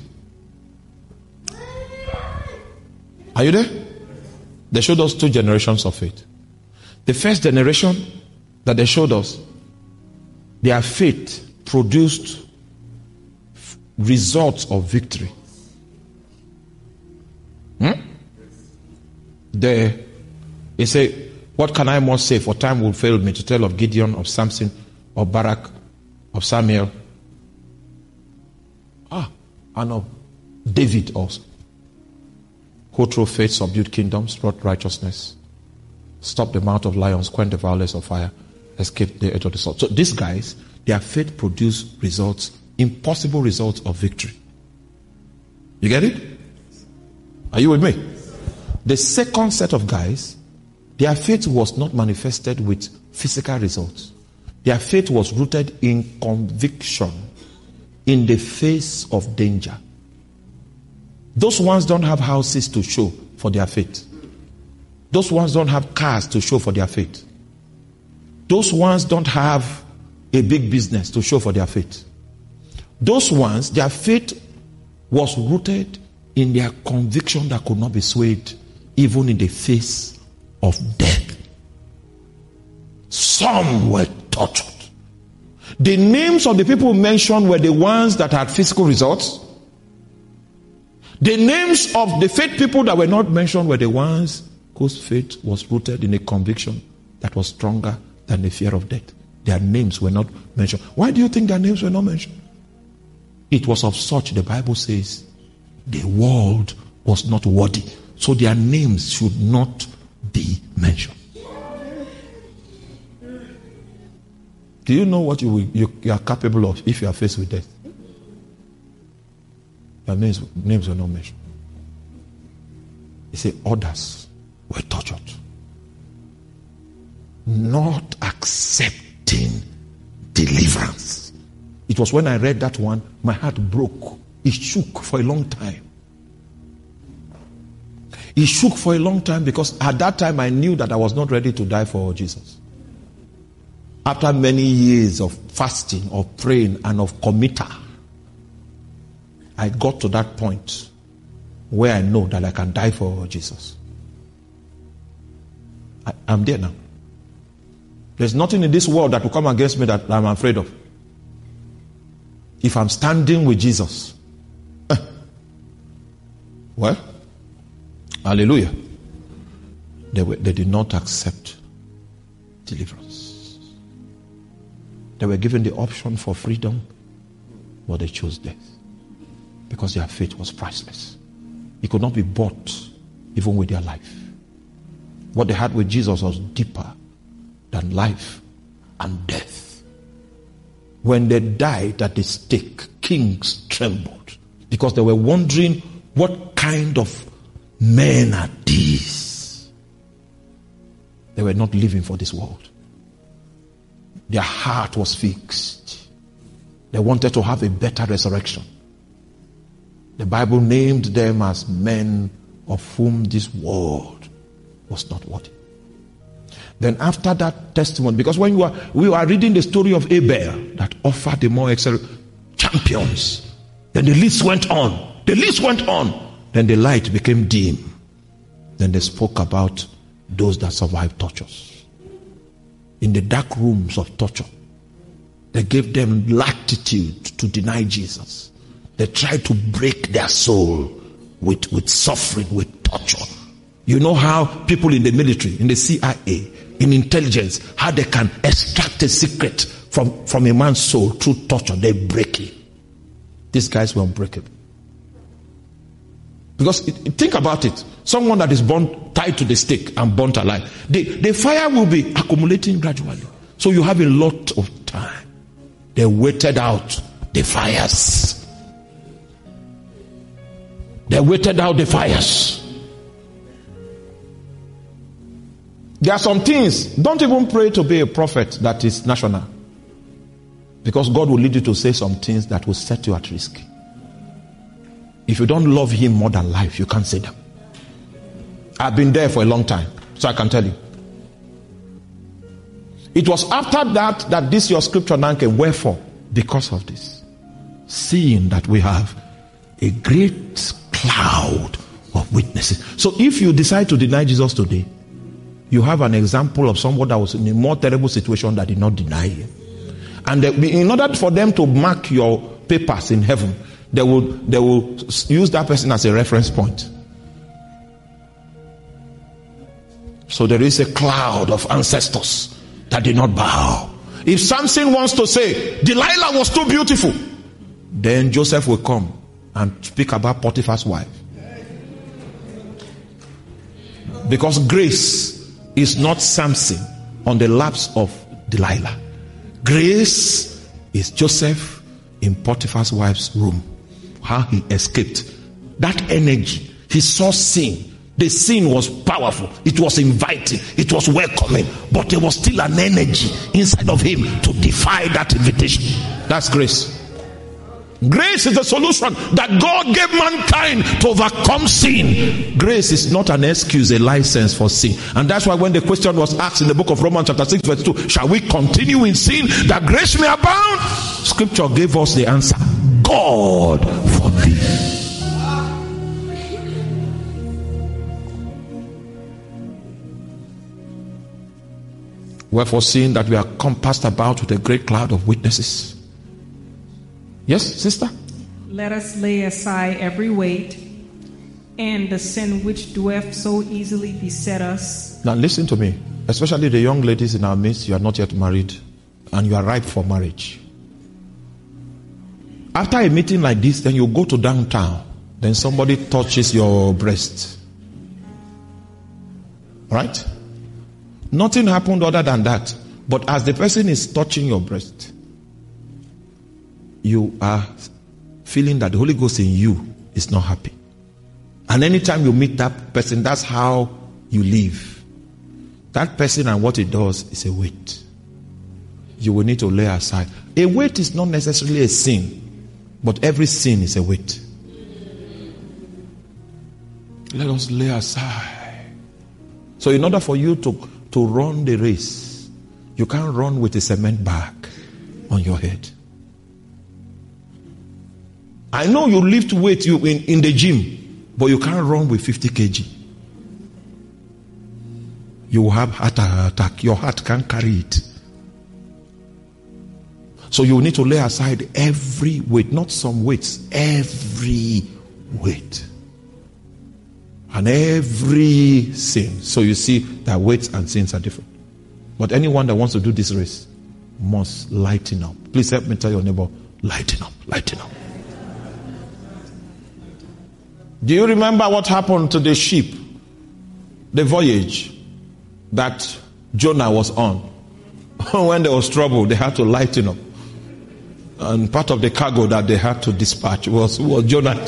Are you there? They showed us two generations of faith. The first generation that they showed us, their faith produced results of victory. Hmm? They, they say, what can I more say, for time will fail me to tell of Gideon, of Samson, of Barak, of Samuel, ah, and of David also, who through faith subdued kingdoms, brought righteousness, stopped the mouth of lions, quenched the violence of fire, escaped the edge of the sword. So these guys, their faith produced results, impossible results of victory. You get it? Are you with me? The second set of guys, their faith was not manifested with physical results. Their faith was rooted in conviction in the face of danger. Those ones don't have houses to show for their faith. Those ones don't have cars to show for their faith. Those ones don't have a big business to show for their faith. Those ones, their faith was rooted in their conviction that could not be swayed even in the face of death. Some were tortured. The names of the people mentioned were the ones that had physical results. The names of the faith people that were not mentioned were the ones whose faith was rooted in a conviction that was stronger than the fear of death. their names were not mentioned. Why do you think their names were not mentioned? It was of such, the Bible says, the world was not worthy. So their names should not be mentioned. Do you know what you, you, you are capable of if you are faced with death? Your names, names were not mentioned. He said others were tortured, not accepting deliverance. It was when I read that one, my heart broke. It shook for a long time. It shook for a long time because at that time I knew that I was not ready to die for Jesus. After many years of fasting, of praying, and of committal, I got to that point where I know that I can die for Jesus. I, I'm there now. There's nothing in this world that will come against me that I'm afraid of. If I'm standing with Jesus, eh, well, hallelujah. They, were, they did not accept deliverance. They were given the option for freedom, but they chose death because their faith was priceless. It could not be bought even with their life. What they had with Jesus was deeper than life and death. When they died at the stake, kings trembled because they were wondering, what kind of men are these? They were not living for this world. Their heart was fixed. They wanted to have a better resurrection. The Bible named them as men of whom this world was not worthy. Then after that testimony, because when you are, we were reading the story of Abel that offered the more excellent champions, then the list went on. The list went on. Then the light became dim. Then they spoke about those that survived tortures. In the dark rooms of torture, they gave them latitude to deny Jesus. They tried to break their soul with, with suffering, with torture. You know how people in the military, in the C I A, in intelligence, how they can extract a secret from, from a man's soul through torture. They break it. These guys were unbreakable. Because it, think about it. Someone that is born tied to the stake and burnt alive, the, the fire will be accumulating gradually. So you have a lot of time. They waited out the fires. They waited out the fires. There are some things, don't even pray to be a prophet that is national. Because God will lead you to say some things that will set you at risk. If you don't love him more than life, you can't say them. I've been there for a long time, so I can tell you. It was after that that this your scripture now came. Wherefore, because of this, seeing that we have a great cloud of witnesses. So if you decide to deny Jesus today, you have an example of someone that was in a more terrible situation that did not deny him. And in order for them to mark your papers in heaven, they will, they will use that person as a reference point. So there is a cloud of ancestors that did not bow. If Samson wants to say Delilah was too beautiful, then Joseph will come and speak about Potiphar's wife. Because grace is not Samson on the laps of Delilah. Grace is Joseph in Potiphar's wife's room. How he escaped. That energy. He saw sin. The sin was powerful. It was inviting. It was welcoming. But there was still an energy inside of him to defy that invitation. That's grace. Grace is the solution that God gave mankind to overcome sin. Grace is not an excuse, a license for sin. And that's why when the question was asked in the book of Romans chapter six verse two, shall we continue in sin that grace may abound? Scripture gave us the answer. God forbid. Wherefore, seeing that we are compassed about with a great cloud of witnesses. Yes, sister? Let us lay aside every weight and the sin which doeth so easily beset us. Now listen to me, especially the young ladies in our midst. You are not yet married. and you are ripe for marriage. After a meeting like this, then you go to downtown. Then somebody touches your breast. Right? Nothing happened other than that. But as the person is touching your breast, you are feeling that the Holy Ghost in you is not happy. And anytime you meet that person, that's how you live. That person and what it does is a weight. You will need to lay aside. A weight is not necessarily a sin, but every sin is a weight. Let us lay aside. So in order for you to, to run the race, you can't run with a cement bag on your head. I know you lift weight you in, in the gym, but you can't run with fifty kilograms. You will have heart attack. Your heart can't carry it. So you need to lay aside every weight, not some weights, every weight. And every sin. So you see that weights and sins are different. But anyone that wants to do this race must lighten up. Please help me tell your neighbor, lighten up, lighten up. Do you remember what happened to the ship, the voyage that Jonah was on? When there was trouble, they had to lighten up. And part of the cargo that they had to dispatch was, was Jonah.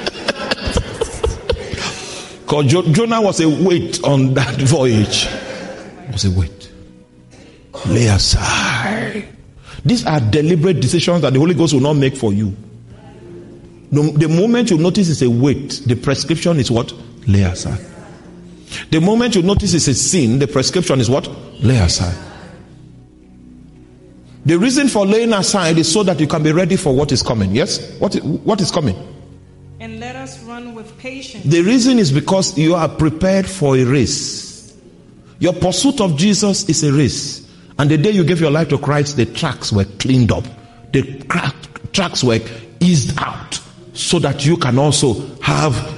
Because jo- Jonah was a weight on that voyage. It was a weight. Lay aside. These are deliberate decisions that the Holy Ghost will not make for you. The, the moment you notice it's a weight, the prescription is what? Lay aside. The moment you notice it's a sin, the prescription is what? Lay aside. The reason for laying aside is so that you can be ready for what is coming. Yes? What, what is coming? And let us run with patience. The reason is because you are prepared for a race. Your pursuit of Jesus is a race. And the day you gave your life to Christ, the tracks were cleaned up. The tracks were eased out so that you can also have.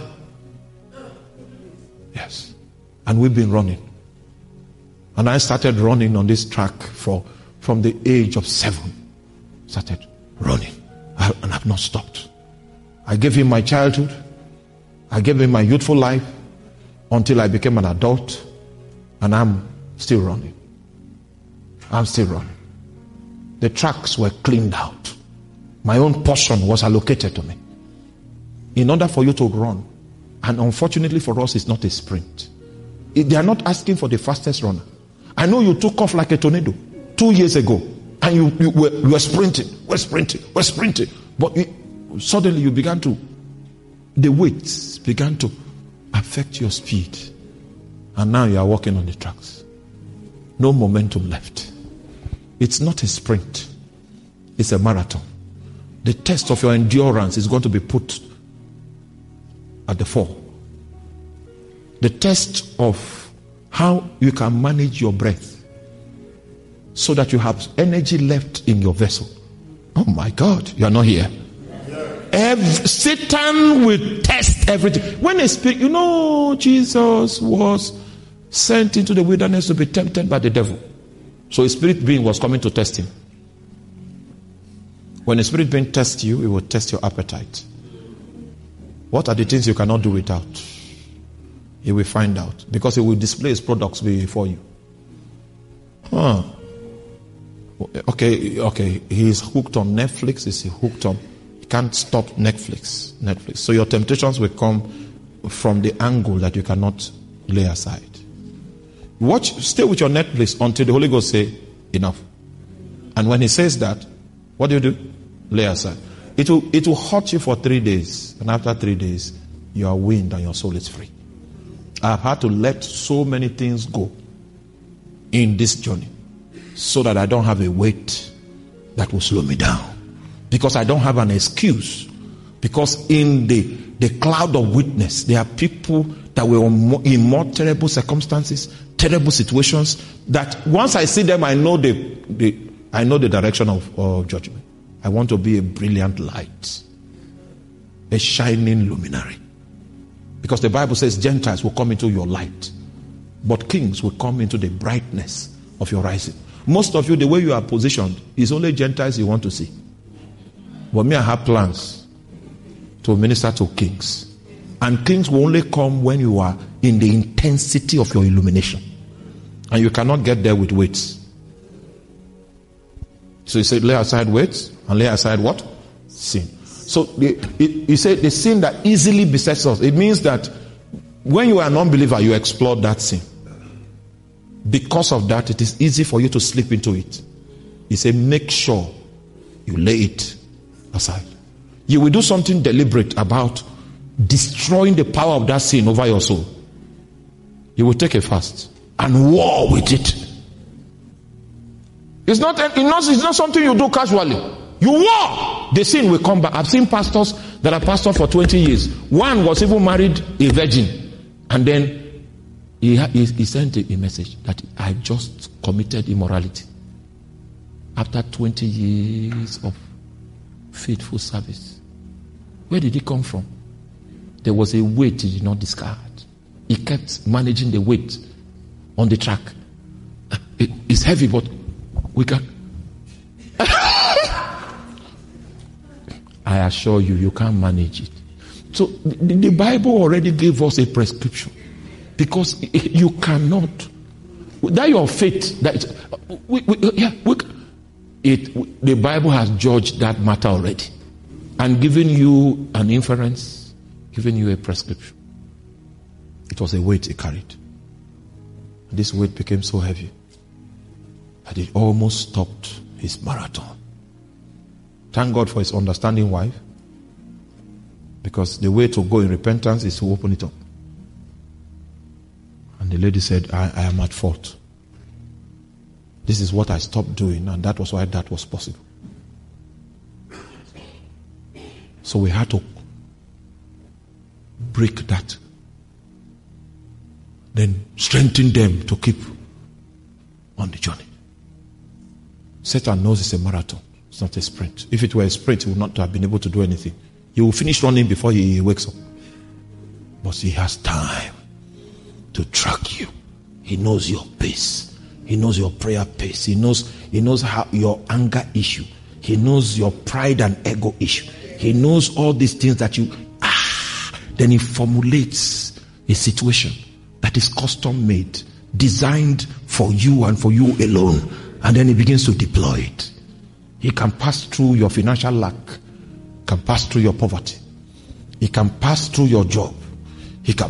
Yes. And we've been running. And I started running on this track for from the age of seven. Started running. I, and I've not stopped. I gave him my childhood. I gave him my youthful life until I became an adult. And I'm still running. I'm still running. The tracks were cleaned out. My own portion was allocated to me. In order for you to run, and unfortunately for us, it's not a sprint. They are not asking for the fastest runner. I know you took off like a tornado two years ago, and you, you, were, you were sprinting, were sprinting, were sprinting. But you, suddenly you began to, the weights began to affect your speed. And now you are walking on the tracks. No momentum left. It's not a sprint. It's a marathon. The test of your endurance is going to be put at the fore. The test of how you can manage your breath so that you have energy left in your vessel. Oh my God, you are not here. Every, Satan will test everything. When a spirit, you know, Jesus was sent into the wilderness to be tempted by the devil. So a spirit being was coming to test him. When a spirit being tests you, it will test your appetite. What are the things you cannot do without? He will find out. Because he will display his products before you. Huh. Okay, okay. He's hooked on Netflix. He's hooked on. He can't stop Netflix. Netflix. So your temptations will come from the angle that you cannot lay aside. Watch, stay with your Netflix until the Holy Ghost say, enough. And when he says that, what do you do? Lay aside. It will, it will hurt you for three days. And after three days, you are weaned and your soul is free. I've had to let so many things go in this journey so that I don't have a weight that will slow me down. Because I don't have an excuse. Because in the, the cloud of witness, there are people that were in more terrible circumstances, terrible situations, that once I see them, I know the, the I know the direction of, of judgment. I want to be a brilliant light, a shining luminary. Because the Bible says Gentiles will come into your light, but kings will come into the brightness of your rising. Most of you, the way you are positioned, is only Gentiles you want to see. But me, I have plans to minister to kings. And kings will only come when you are in the intensity of your illumination. And you cannot get there with weights. So he said, lay aside weights and lay aside what? Sin. So the, it, he said the sin that easily besets us. It means that when you are an unbeliever, you explore that sin. Because of that, it is easy for you to slip into it. He said, make sure you lay it aside. You will do something deliberate about destroying the power of that sin over your soul. You will take a fast and war with it. It's not, it's not, it's not something you do casually. You war. The sin will come back. I've seen pastors that are pastors for twenty years. One was even married a virgin. And then he, he, he sent a, a message that I just committed immorality. After twenty years of faithful service. Where did it come from? There was a weight he did not discard. He kept managing the weight on the track. It, it's heavy, but we can. I assure you, you can't manage it. So the, the Bible already gave us a prescription, because you cannot. That your faith, that we, we, yeah, we, it. The Bible has judged that matter already, and given you an inference, given you a prescription. It was a weight he carried. This weight became so heavy that it almost stopped his marathon. Thank God for his understanding wife, because the way to go in repentance is to open it up. And the lady said, I, I am at fault. This is what I stopped doing, and that was why that was possible. So we had to break that. Then strengthen them to keep on the journey. Satan knows it's a marathon. It's not a sprint. If it were a sprint, he would not have been able to do anything. He will finish running before he wakes up. But he has time to track you. He knows your pace. He knows your prayer pace. He knows, he knows how your anger issue. He knows your pride and ego issue. He knows all these things that you, ah, then he formulates a situation that is custom made, designed for you and for you alone. And then he begins to deploy it. He can pass through your financial lack, can pass through your poverty. He can pass through your job. He can.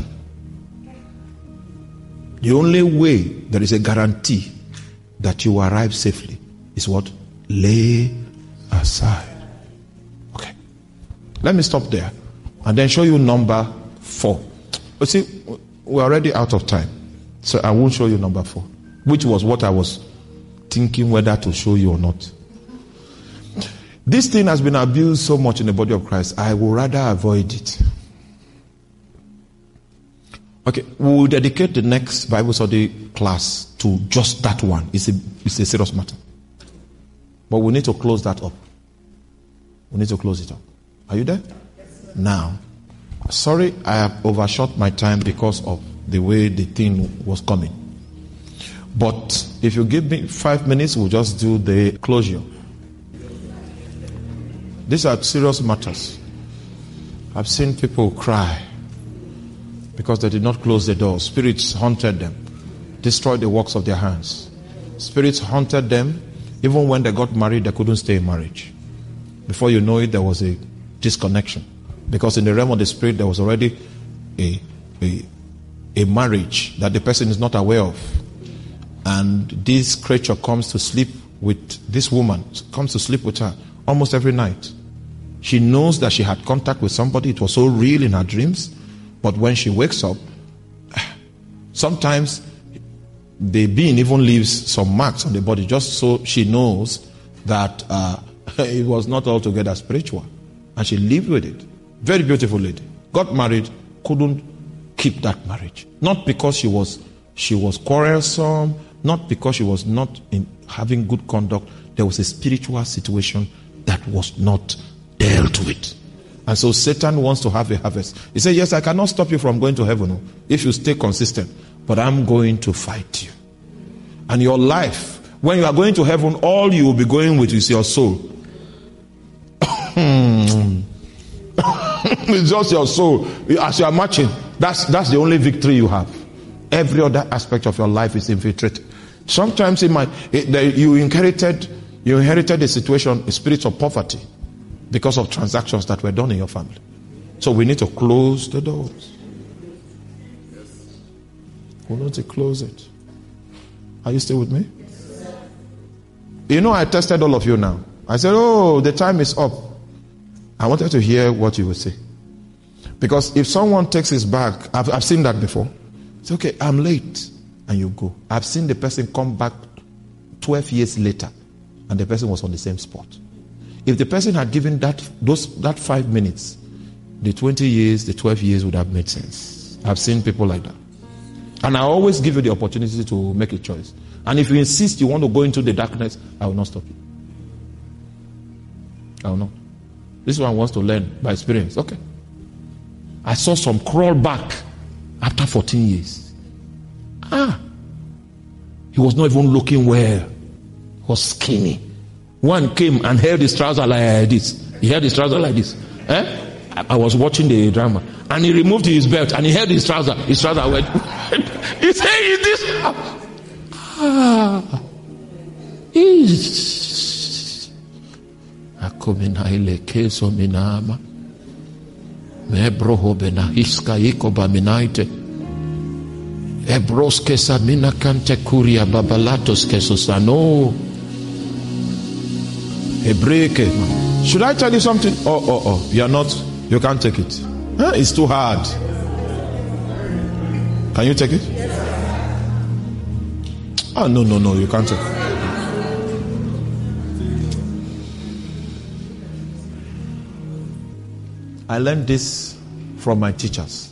The only way there is a guarantee that you arrive safely is what? Lay aside. Okay. Let me stop there and then show you number four. You see, we're already out of time, so I won't show you number four, which was what I was thinking whether to show you or not. This thing has been abused so much in the body of Christ, I would rather avoid it. Okay, we'll dedicate the next Bible study class to just that one. It's a, it's a serious matter. But we need to close that up. We need to close it up. Are you there? Yes, now, sorry I have overshot my time because of the way the thing was coming. But if you give me five minutes, we'll just do the closure. These are serious matters. I've seen people cry because they did not close the door. Spirits haunted them, destroyed the works of their hands. Spirits haunted them. Even when they got married, they couldn't stay in marriage. Before you know it, there was a disconnection. Because in the realm of the spirit, there was already a, a, a marriage that the person is not aware of. And this creature comes to sleep with this woman, comes to sleep with her almost every night. She knows that she had contact with somebody. It was so real in her dreams. But when she wakes up, sometimes the being even leaves some marks on the body just so she knows that uh, it was not altogether spiritual. And she lived with it. Very beautiful lady. Got married, couldn't keep that marriage. Not because she was she was quarrelsome, not because she was not in having good conduct. There was a spiritual situation that was not dealt with. And so Satan wants to have a harvest. He said, yes, I cannot stop you from going to heaven if you stay consistent, but I'm going to fight you. And your life When you are going to heaven, all you will be going with is your soul. It's just your soul. As you are marching, that's that's the only victory you have. Every other aspect of your life is infiltrated. Sometimes it might it, the, you inherited you inherited a situation, a spirit of poverty, because of transactions that were done in your family. So we need to close the doors. We need to close it. Are you still with me? You know, I tested all of you now. I said, oh, the time is up. I wanted to hear what you would say. Because if someone takes his bag, I've, I've seen that before. It's okay, I'm late. And you go. I've seen the person come back twelve years later, and the person was on the same spot. If the person had given that those that five minutes, the twenty years, the twelve years would have made sense. I've seen people like that. And I always give you the opportunity to make a choice. And if you insist you want to go into the darkness, I will not stop you. I will not. This one wants to learn by experience. Okay. I saw some crawl back after fourteen years. Ah. He was not even looking well. He was skinny. One came and held his trouser like this. He held his trouser like this. Eh? I, I was watching the drama. And he removed his belt and he held his trouser. His trouser went. He said, is this? Ah. Is. Akomina ile keso minama. Mebroho bena hiska ikoba minaite. Ebros kesa mina kante kuria babalatos kesosano. Hebreke. Should I tell you something? Oh, oh, oh. You are not, you can't take it. Huh? It's too hard. Can you take it? Oh, no, no, no, you can't take it. I learned this from my teachers.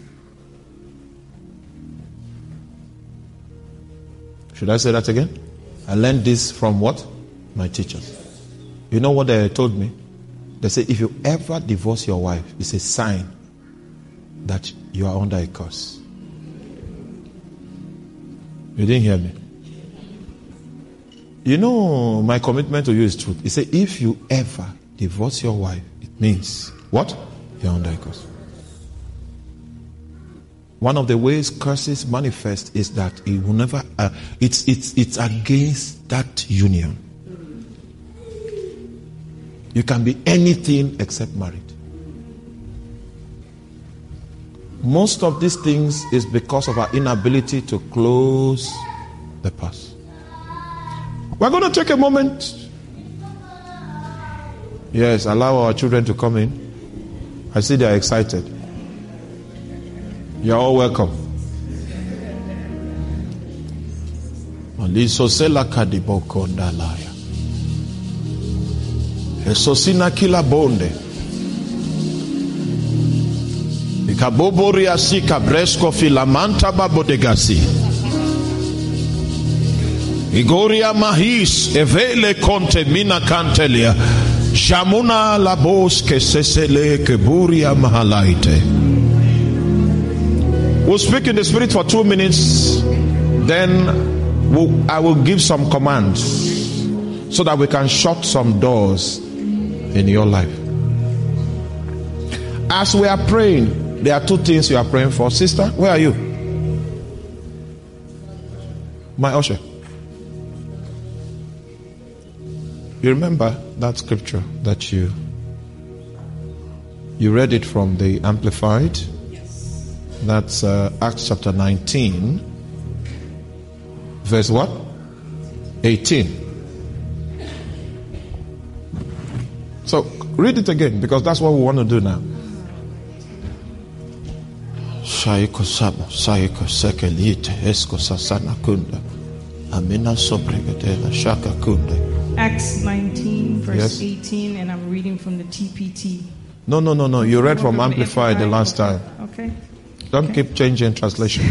Should I say that again? I learned this from what? My teachers. You know what they told me? They say if you ever divorce your wife, it's a sign that you are under a curse. You didn't hear me? You know, my commitment to you is truth. He said if you ever divorce your wife, it means what? You're under a curse. One of the ways curses manifest is that it will never, uh, it's, it's, it's against that union. You can be anything except married. Most of these things is because of our inability to close the past. We're going to take a moment. Yes, allow our children to come in. I see they are excited. You are all welcome. Lisosela kadiboko ndalaya. Esosina kila bonde. Ikaboboria sika bresko filamanta babodegasi. Igoria mahis evele conte mina cantelia. Shamuna labos ke sesele keburia mahalaite. We'll speak in the spirit for two minutes. Then we'll, I will give some commands so that we can shut some doors in your life. As we are praying, there are two things you are praying for. Sister, where are you? My usher. You remember that scripture that you you read it from the Amplified? Yes. That's uh, Acts chapter nineteen, verse what? eighteen. So read it again, because that's what we want to do now. Shaiko sabo, shaiko sekelite, esko sasana kunda, amina sobregatela shaka kunda. Acts nineteen, verse yes. eighteen, and I'm reading from the T P T. No, no, no, no. You read from Amplified the last time. Okay. Don't okay. keep changing translation.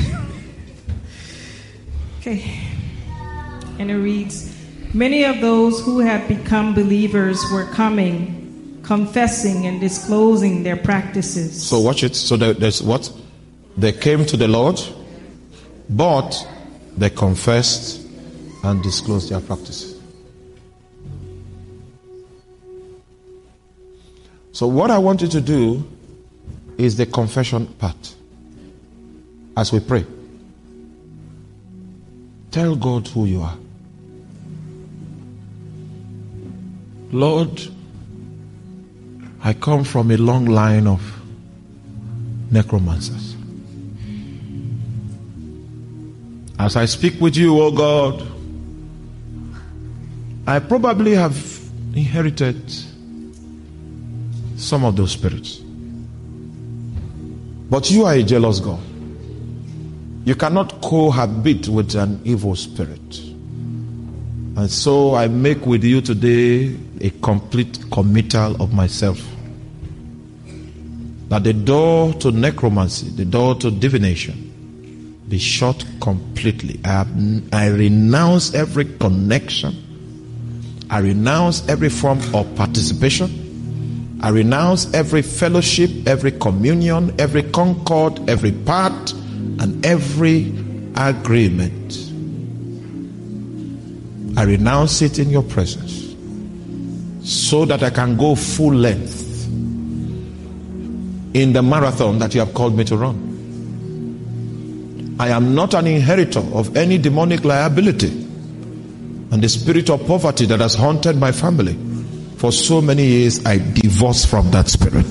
Okay. And it reads, many of those who had become believers were coming, confessing and disclosing their practices. So watch it. So there's what? They came to the Lord, but they confessed and disclose their practices. So what I want you to do is the confession part. As we pray, tell God who you are. Lord, I come from a long line of necromancers. As I speak with you, oh God, I probably have inherited some of those spirits. But you are a jealous God. You cannot cohabit with an evil spirit. And so I make with you today a complete committal of myself. That the door to necromancy, the door to divination, be shut completely. I, have, I renounce every connection. I renounce every form of participation. I renounce every fellowship, every communion, every concord, every part, and every agreement. I renounce it in your presence so that I can go full length in the marathon that you have called me to run. I am not an inheritor of any demonic liability and the spirit of poverty that has haunted my family. For so many years, I divorced from that spirit.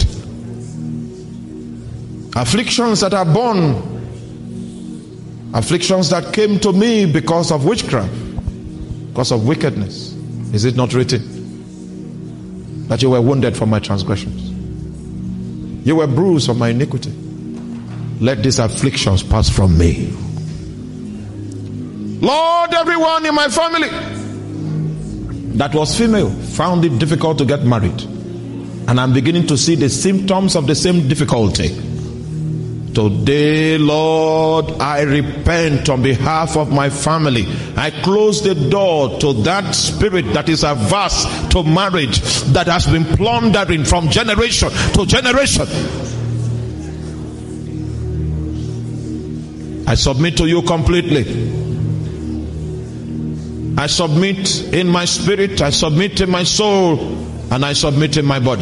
Afflictions that are born, afflictions that came to me because of witchcraft, because of wickedness. Is it not written that you were wounded for my transgressions? You were bruised for my iniquity. Let these afflictions pass from me. Lord, everyone in my family that was female found it difficult to get married. And I'm beginning to see the symptoms of the same difficulty. Today, Lord, I repent on behalf of my family. I close the door to that spirit that is averse to marriage, that has been plundering from generation to generation. I submit to you completely. I submit in my spirit, I submit in my soul, and I submit in my body.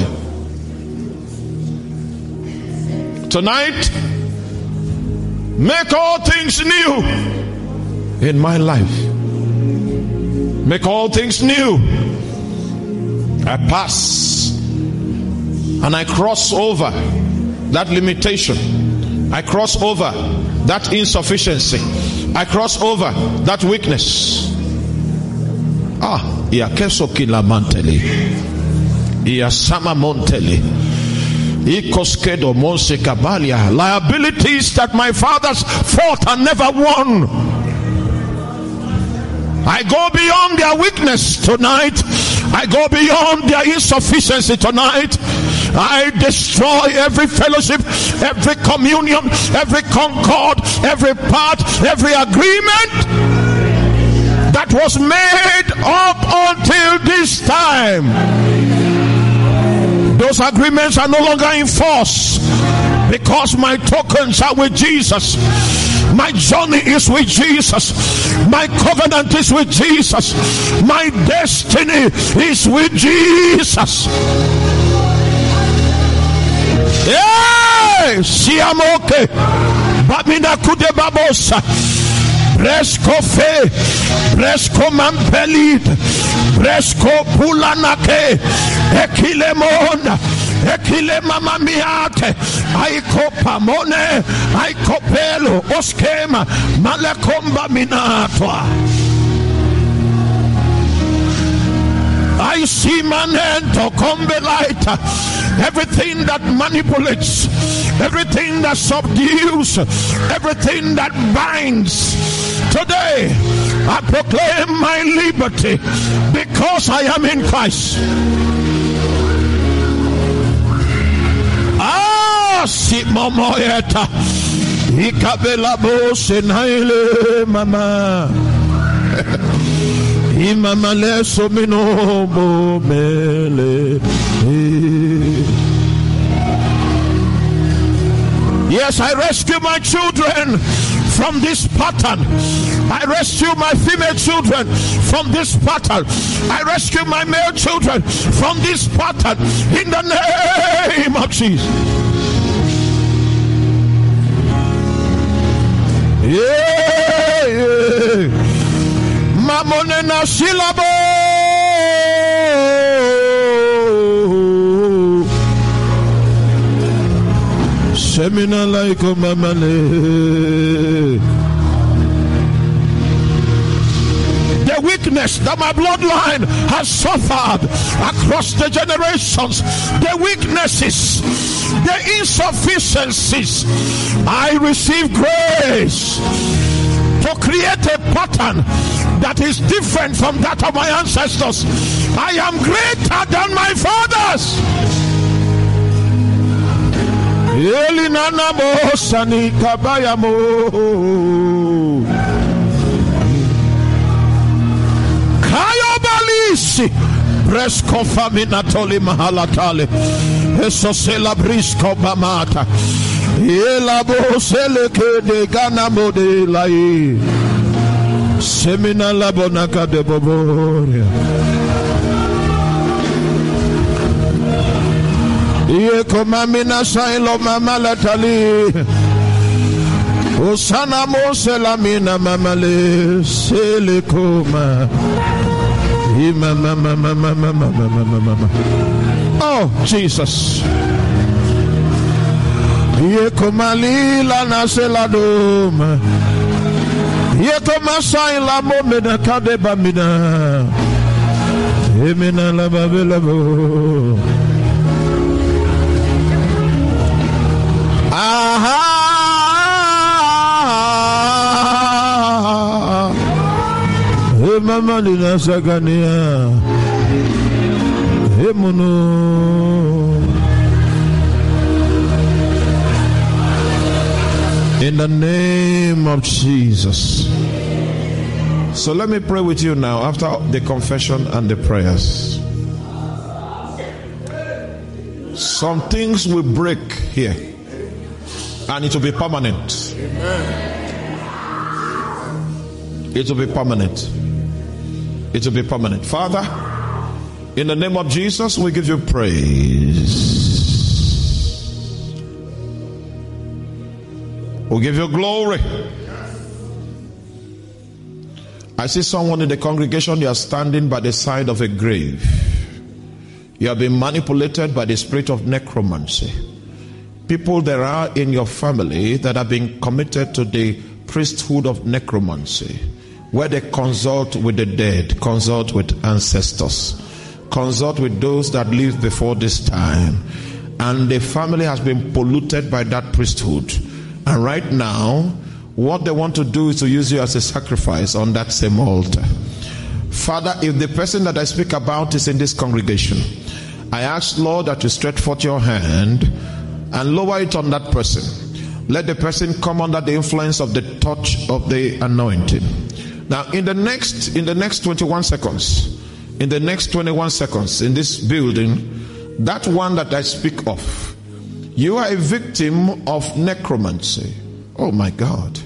Tonight, make all things new in my life. Make all things new. I pass and I cross over that limitation. I cross over that insufficiency. I cross over that weakness. Ah, ia keso kila manteli, ia sama monteli, ikoskedo monse kabalia. Liabilities that my fathers fought and never won. I go beyond their weakness tonight. I go beyond their insufficiency tonight. I destroy every fellowship, every communion, every concord, every part, every agreement that was made up until this time. Those agreements are no longer in force because my tokens are with Jesus. My journey is with Jesus. My covenant is with Jesus. My destiny is with Jesus. Hey, siamoke babina kude babosa. Bresco fe, Bresco mampelid, Bresco pulanake, Ekilemon, Ekile mama miate, Aiko pamone, Aiko pelo, Oskema, Malakomba minatwa. I see manento combelita, everything that manipulates, everything that subdues, everything that binds. Today, I proclaim my liberty because I am in Christ. Ah, si momoyeta, ikabela bo senaile mama, imama le somino bo mele. Yes, I rescue my children from this pattern I rescue my female children from this pattern. I rescue my male children from this pattern in the name of Jesus. Yeah, yeah. Mamonena silabo. Semina like mamale. The weakness that my bloodline has suffered across the generations, the weaknesses, the insufficiencies, I receive grace to create a pattern that is different from that of my ancestors. I am greater than my fathers. Elinana mo sani kabaya mo. Kayobalisi Bresco famina toli mahalatale. Eso se la brisco bamata. Elabo seleke de gana mode lai. Semina labonaka de boboria. Ye komamina sailo mama latali. Osana mo selamina mamale selekoma. Mama mama mama mama mama. Oh Jesus. Ye komali la naseladoma. Ye komasai la momena kadeba mina. Emina la babelabo. Aha. Hey mama lina sagania. Hey mono. In the name of Jesus. So let me pray with you now after the confession and the prayers. Some things will break here and it will be permanent. Amen. It will be permanent. It will be permanent. Father, in the name of Jesus, we give you praise. We give you glory. I see someone in the congregation, you are standing by the side of a grave. You have been manipulated by the spirit of necromancy. People there are in your family that have been committed to the priesthood of necromancy, where they consult with the dead, consult with ancestors, consult with those that lived before this time. And the family has been polluted by that priesthood. And right now, what they want to do is to use you as a sacrifice on that same altar. Father, if the person that I speak about is in this congregation, I ask, Lord, that you stretch forth your hand and lower it on that person. Let the person come under the influence of the touch of the anointing. Now, in the next, in the next twenty-one seconds, in the next twenty-one seconds in this building, that one that I speak of, you are a victim of necromancy. Oh my God.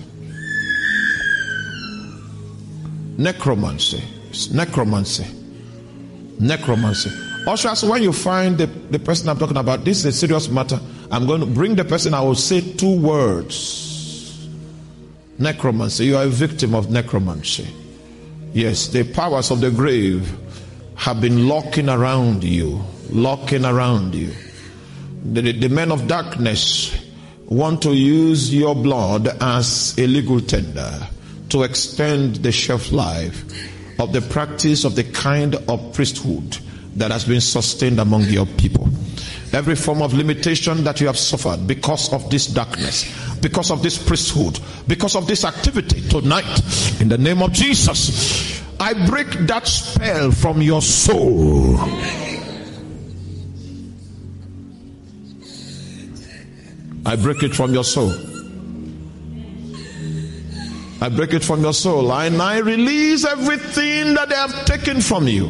Necromancy. It's necromancy. Necromancy. Also, as when you find the, the person I'm talking about, this is a serious matter. I'm going to bring the person, I will say two words. Necromancy. You are a victim of necromancy. Yes, the powers of the grave have been locking around you. Locking around you. The, the, the men of darkness want to use your blood as a legal tender to extend the shelf life of the practice of the kind of priesthood that has been sustained among your people. Every form of limitation that you have suffered because of this darkness, because of this priesthood, because of this activity tonight, in the name of Jesus, I break that spell from your soul. I break it from your soul. I break it from your soul. And I release everything that they have taken from you.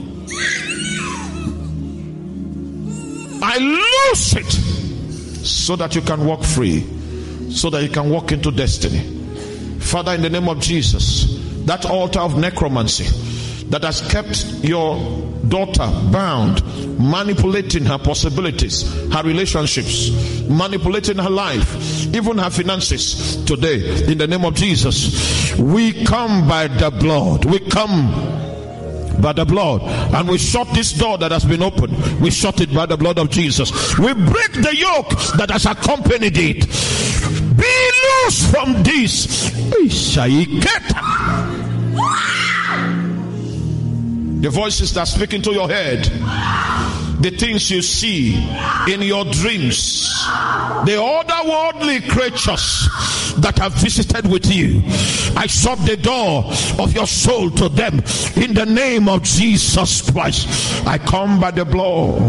I loose it so that you can walk free, so that you can walk into destiny. Father, in the name of Jesus, that altar of necromancy that has kept your daughter bound, manipulating her possibilities, her relationships, manipulating her life, even her finances. Today, in the name of Jesus, we come by the blood. We come by the blood, and we shut this door that has been opened. We shut it by the blood of Jesus. We break the yoke that has accompanied it. Be loose from this. The voices that speak into your head, the things you see in your dreams, the otherworldly creatures that have visited with you, I shut the door of your soul to them in the name of Jesus Christ. I come by the blood,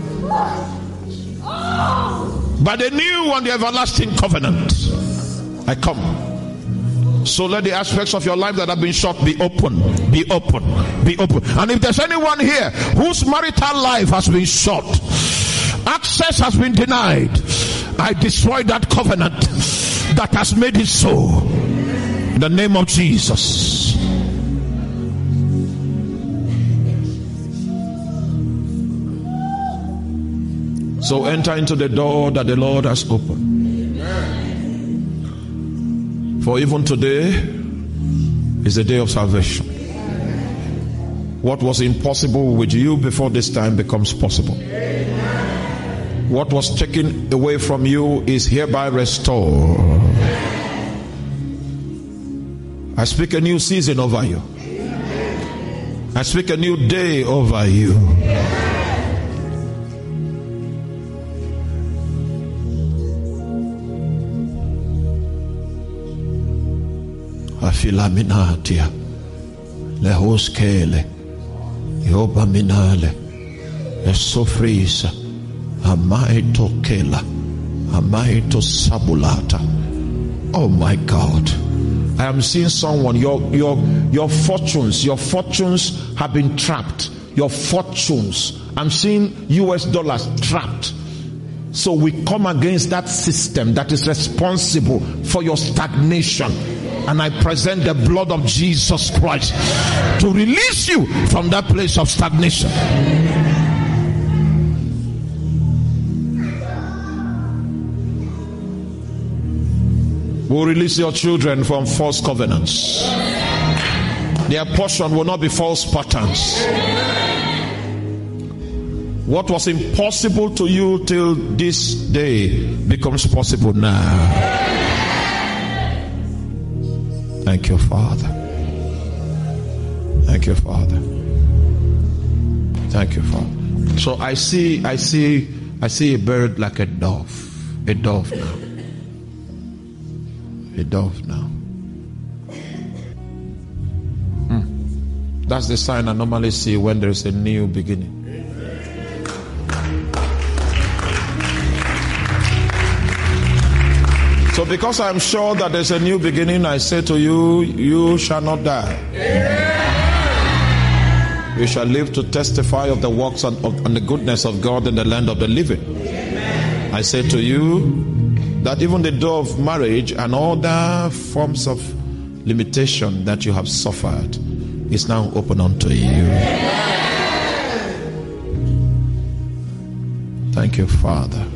by the new and the everlasting covenant. I come. So let the aspects of your life that have been shut be open, be open, be open. And if there's anyone here whose marital life has been shut, access has been denied, I destroy that covenant that has made it so. In the name of Jesus. So enter into the door that the Lord has opened. For even today is the day of salvation. What was impossible with you before this time becomes possible. What was taken away from you is hereby restored. I speak a new season over you. I speak a new day over you. Afilaminatia lehoskele yoba minale esofrisa amaito kela amaito sabulata. Oh my God, I am seeing someone, your your your fortunes your fortunes have been trapped. Your fortunes, I'm seeing U S dollars trapped. So we come against that system that is responsible for your stagnation. And I present the blood of Jesus Christ to release you from that place of stagnation. We'll release your children from false covenants. Their portion will not be false patterns. What was impossible to you till this day becomes possible now. Thank you, Father. Thank you, Father. Thank you, Father. So I see, I see, I see a bird like a dove. A dove now. A dove now. Hmm. That's the sign I normally see when there is a new beginning. So because I'm sure that there's a new beginning, I say to you, you shall not die. Amen. You shall live to testify of the works and, of, and the goodness of God in the land of the living. Amen. I say to you that even the door of marriage and other forms of limitation that you have suffered is now open unto you. Amen. Thank you, Father.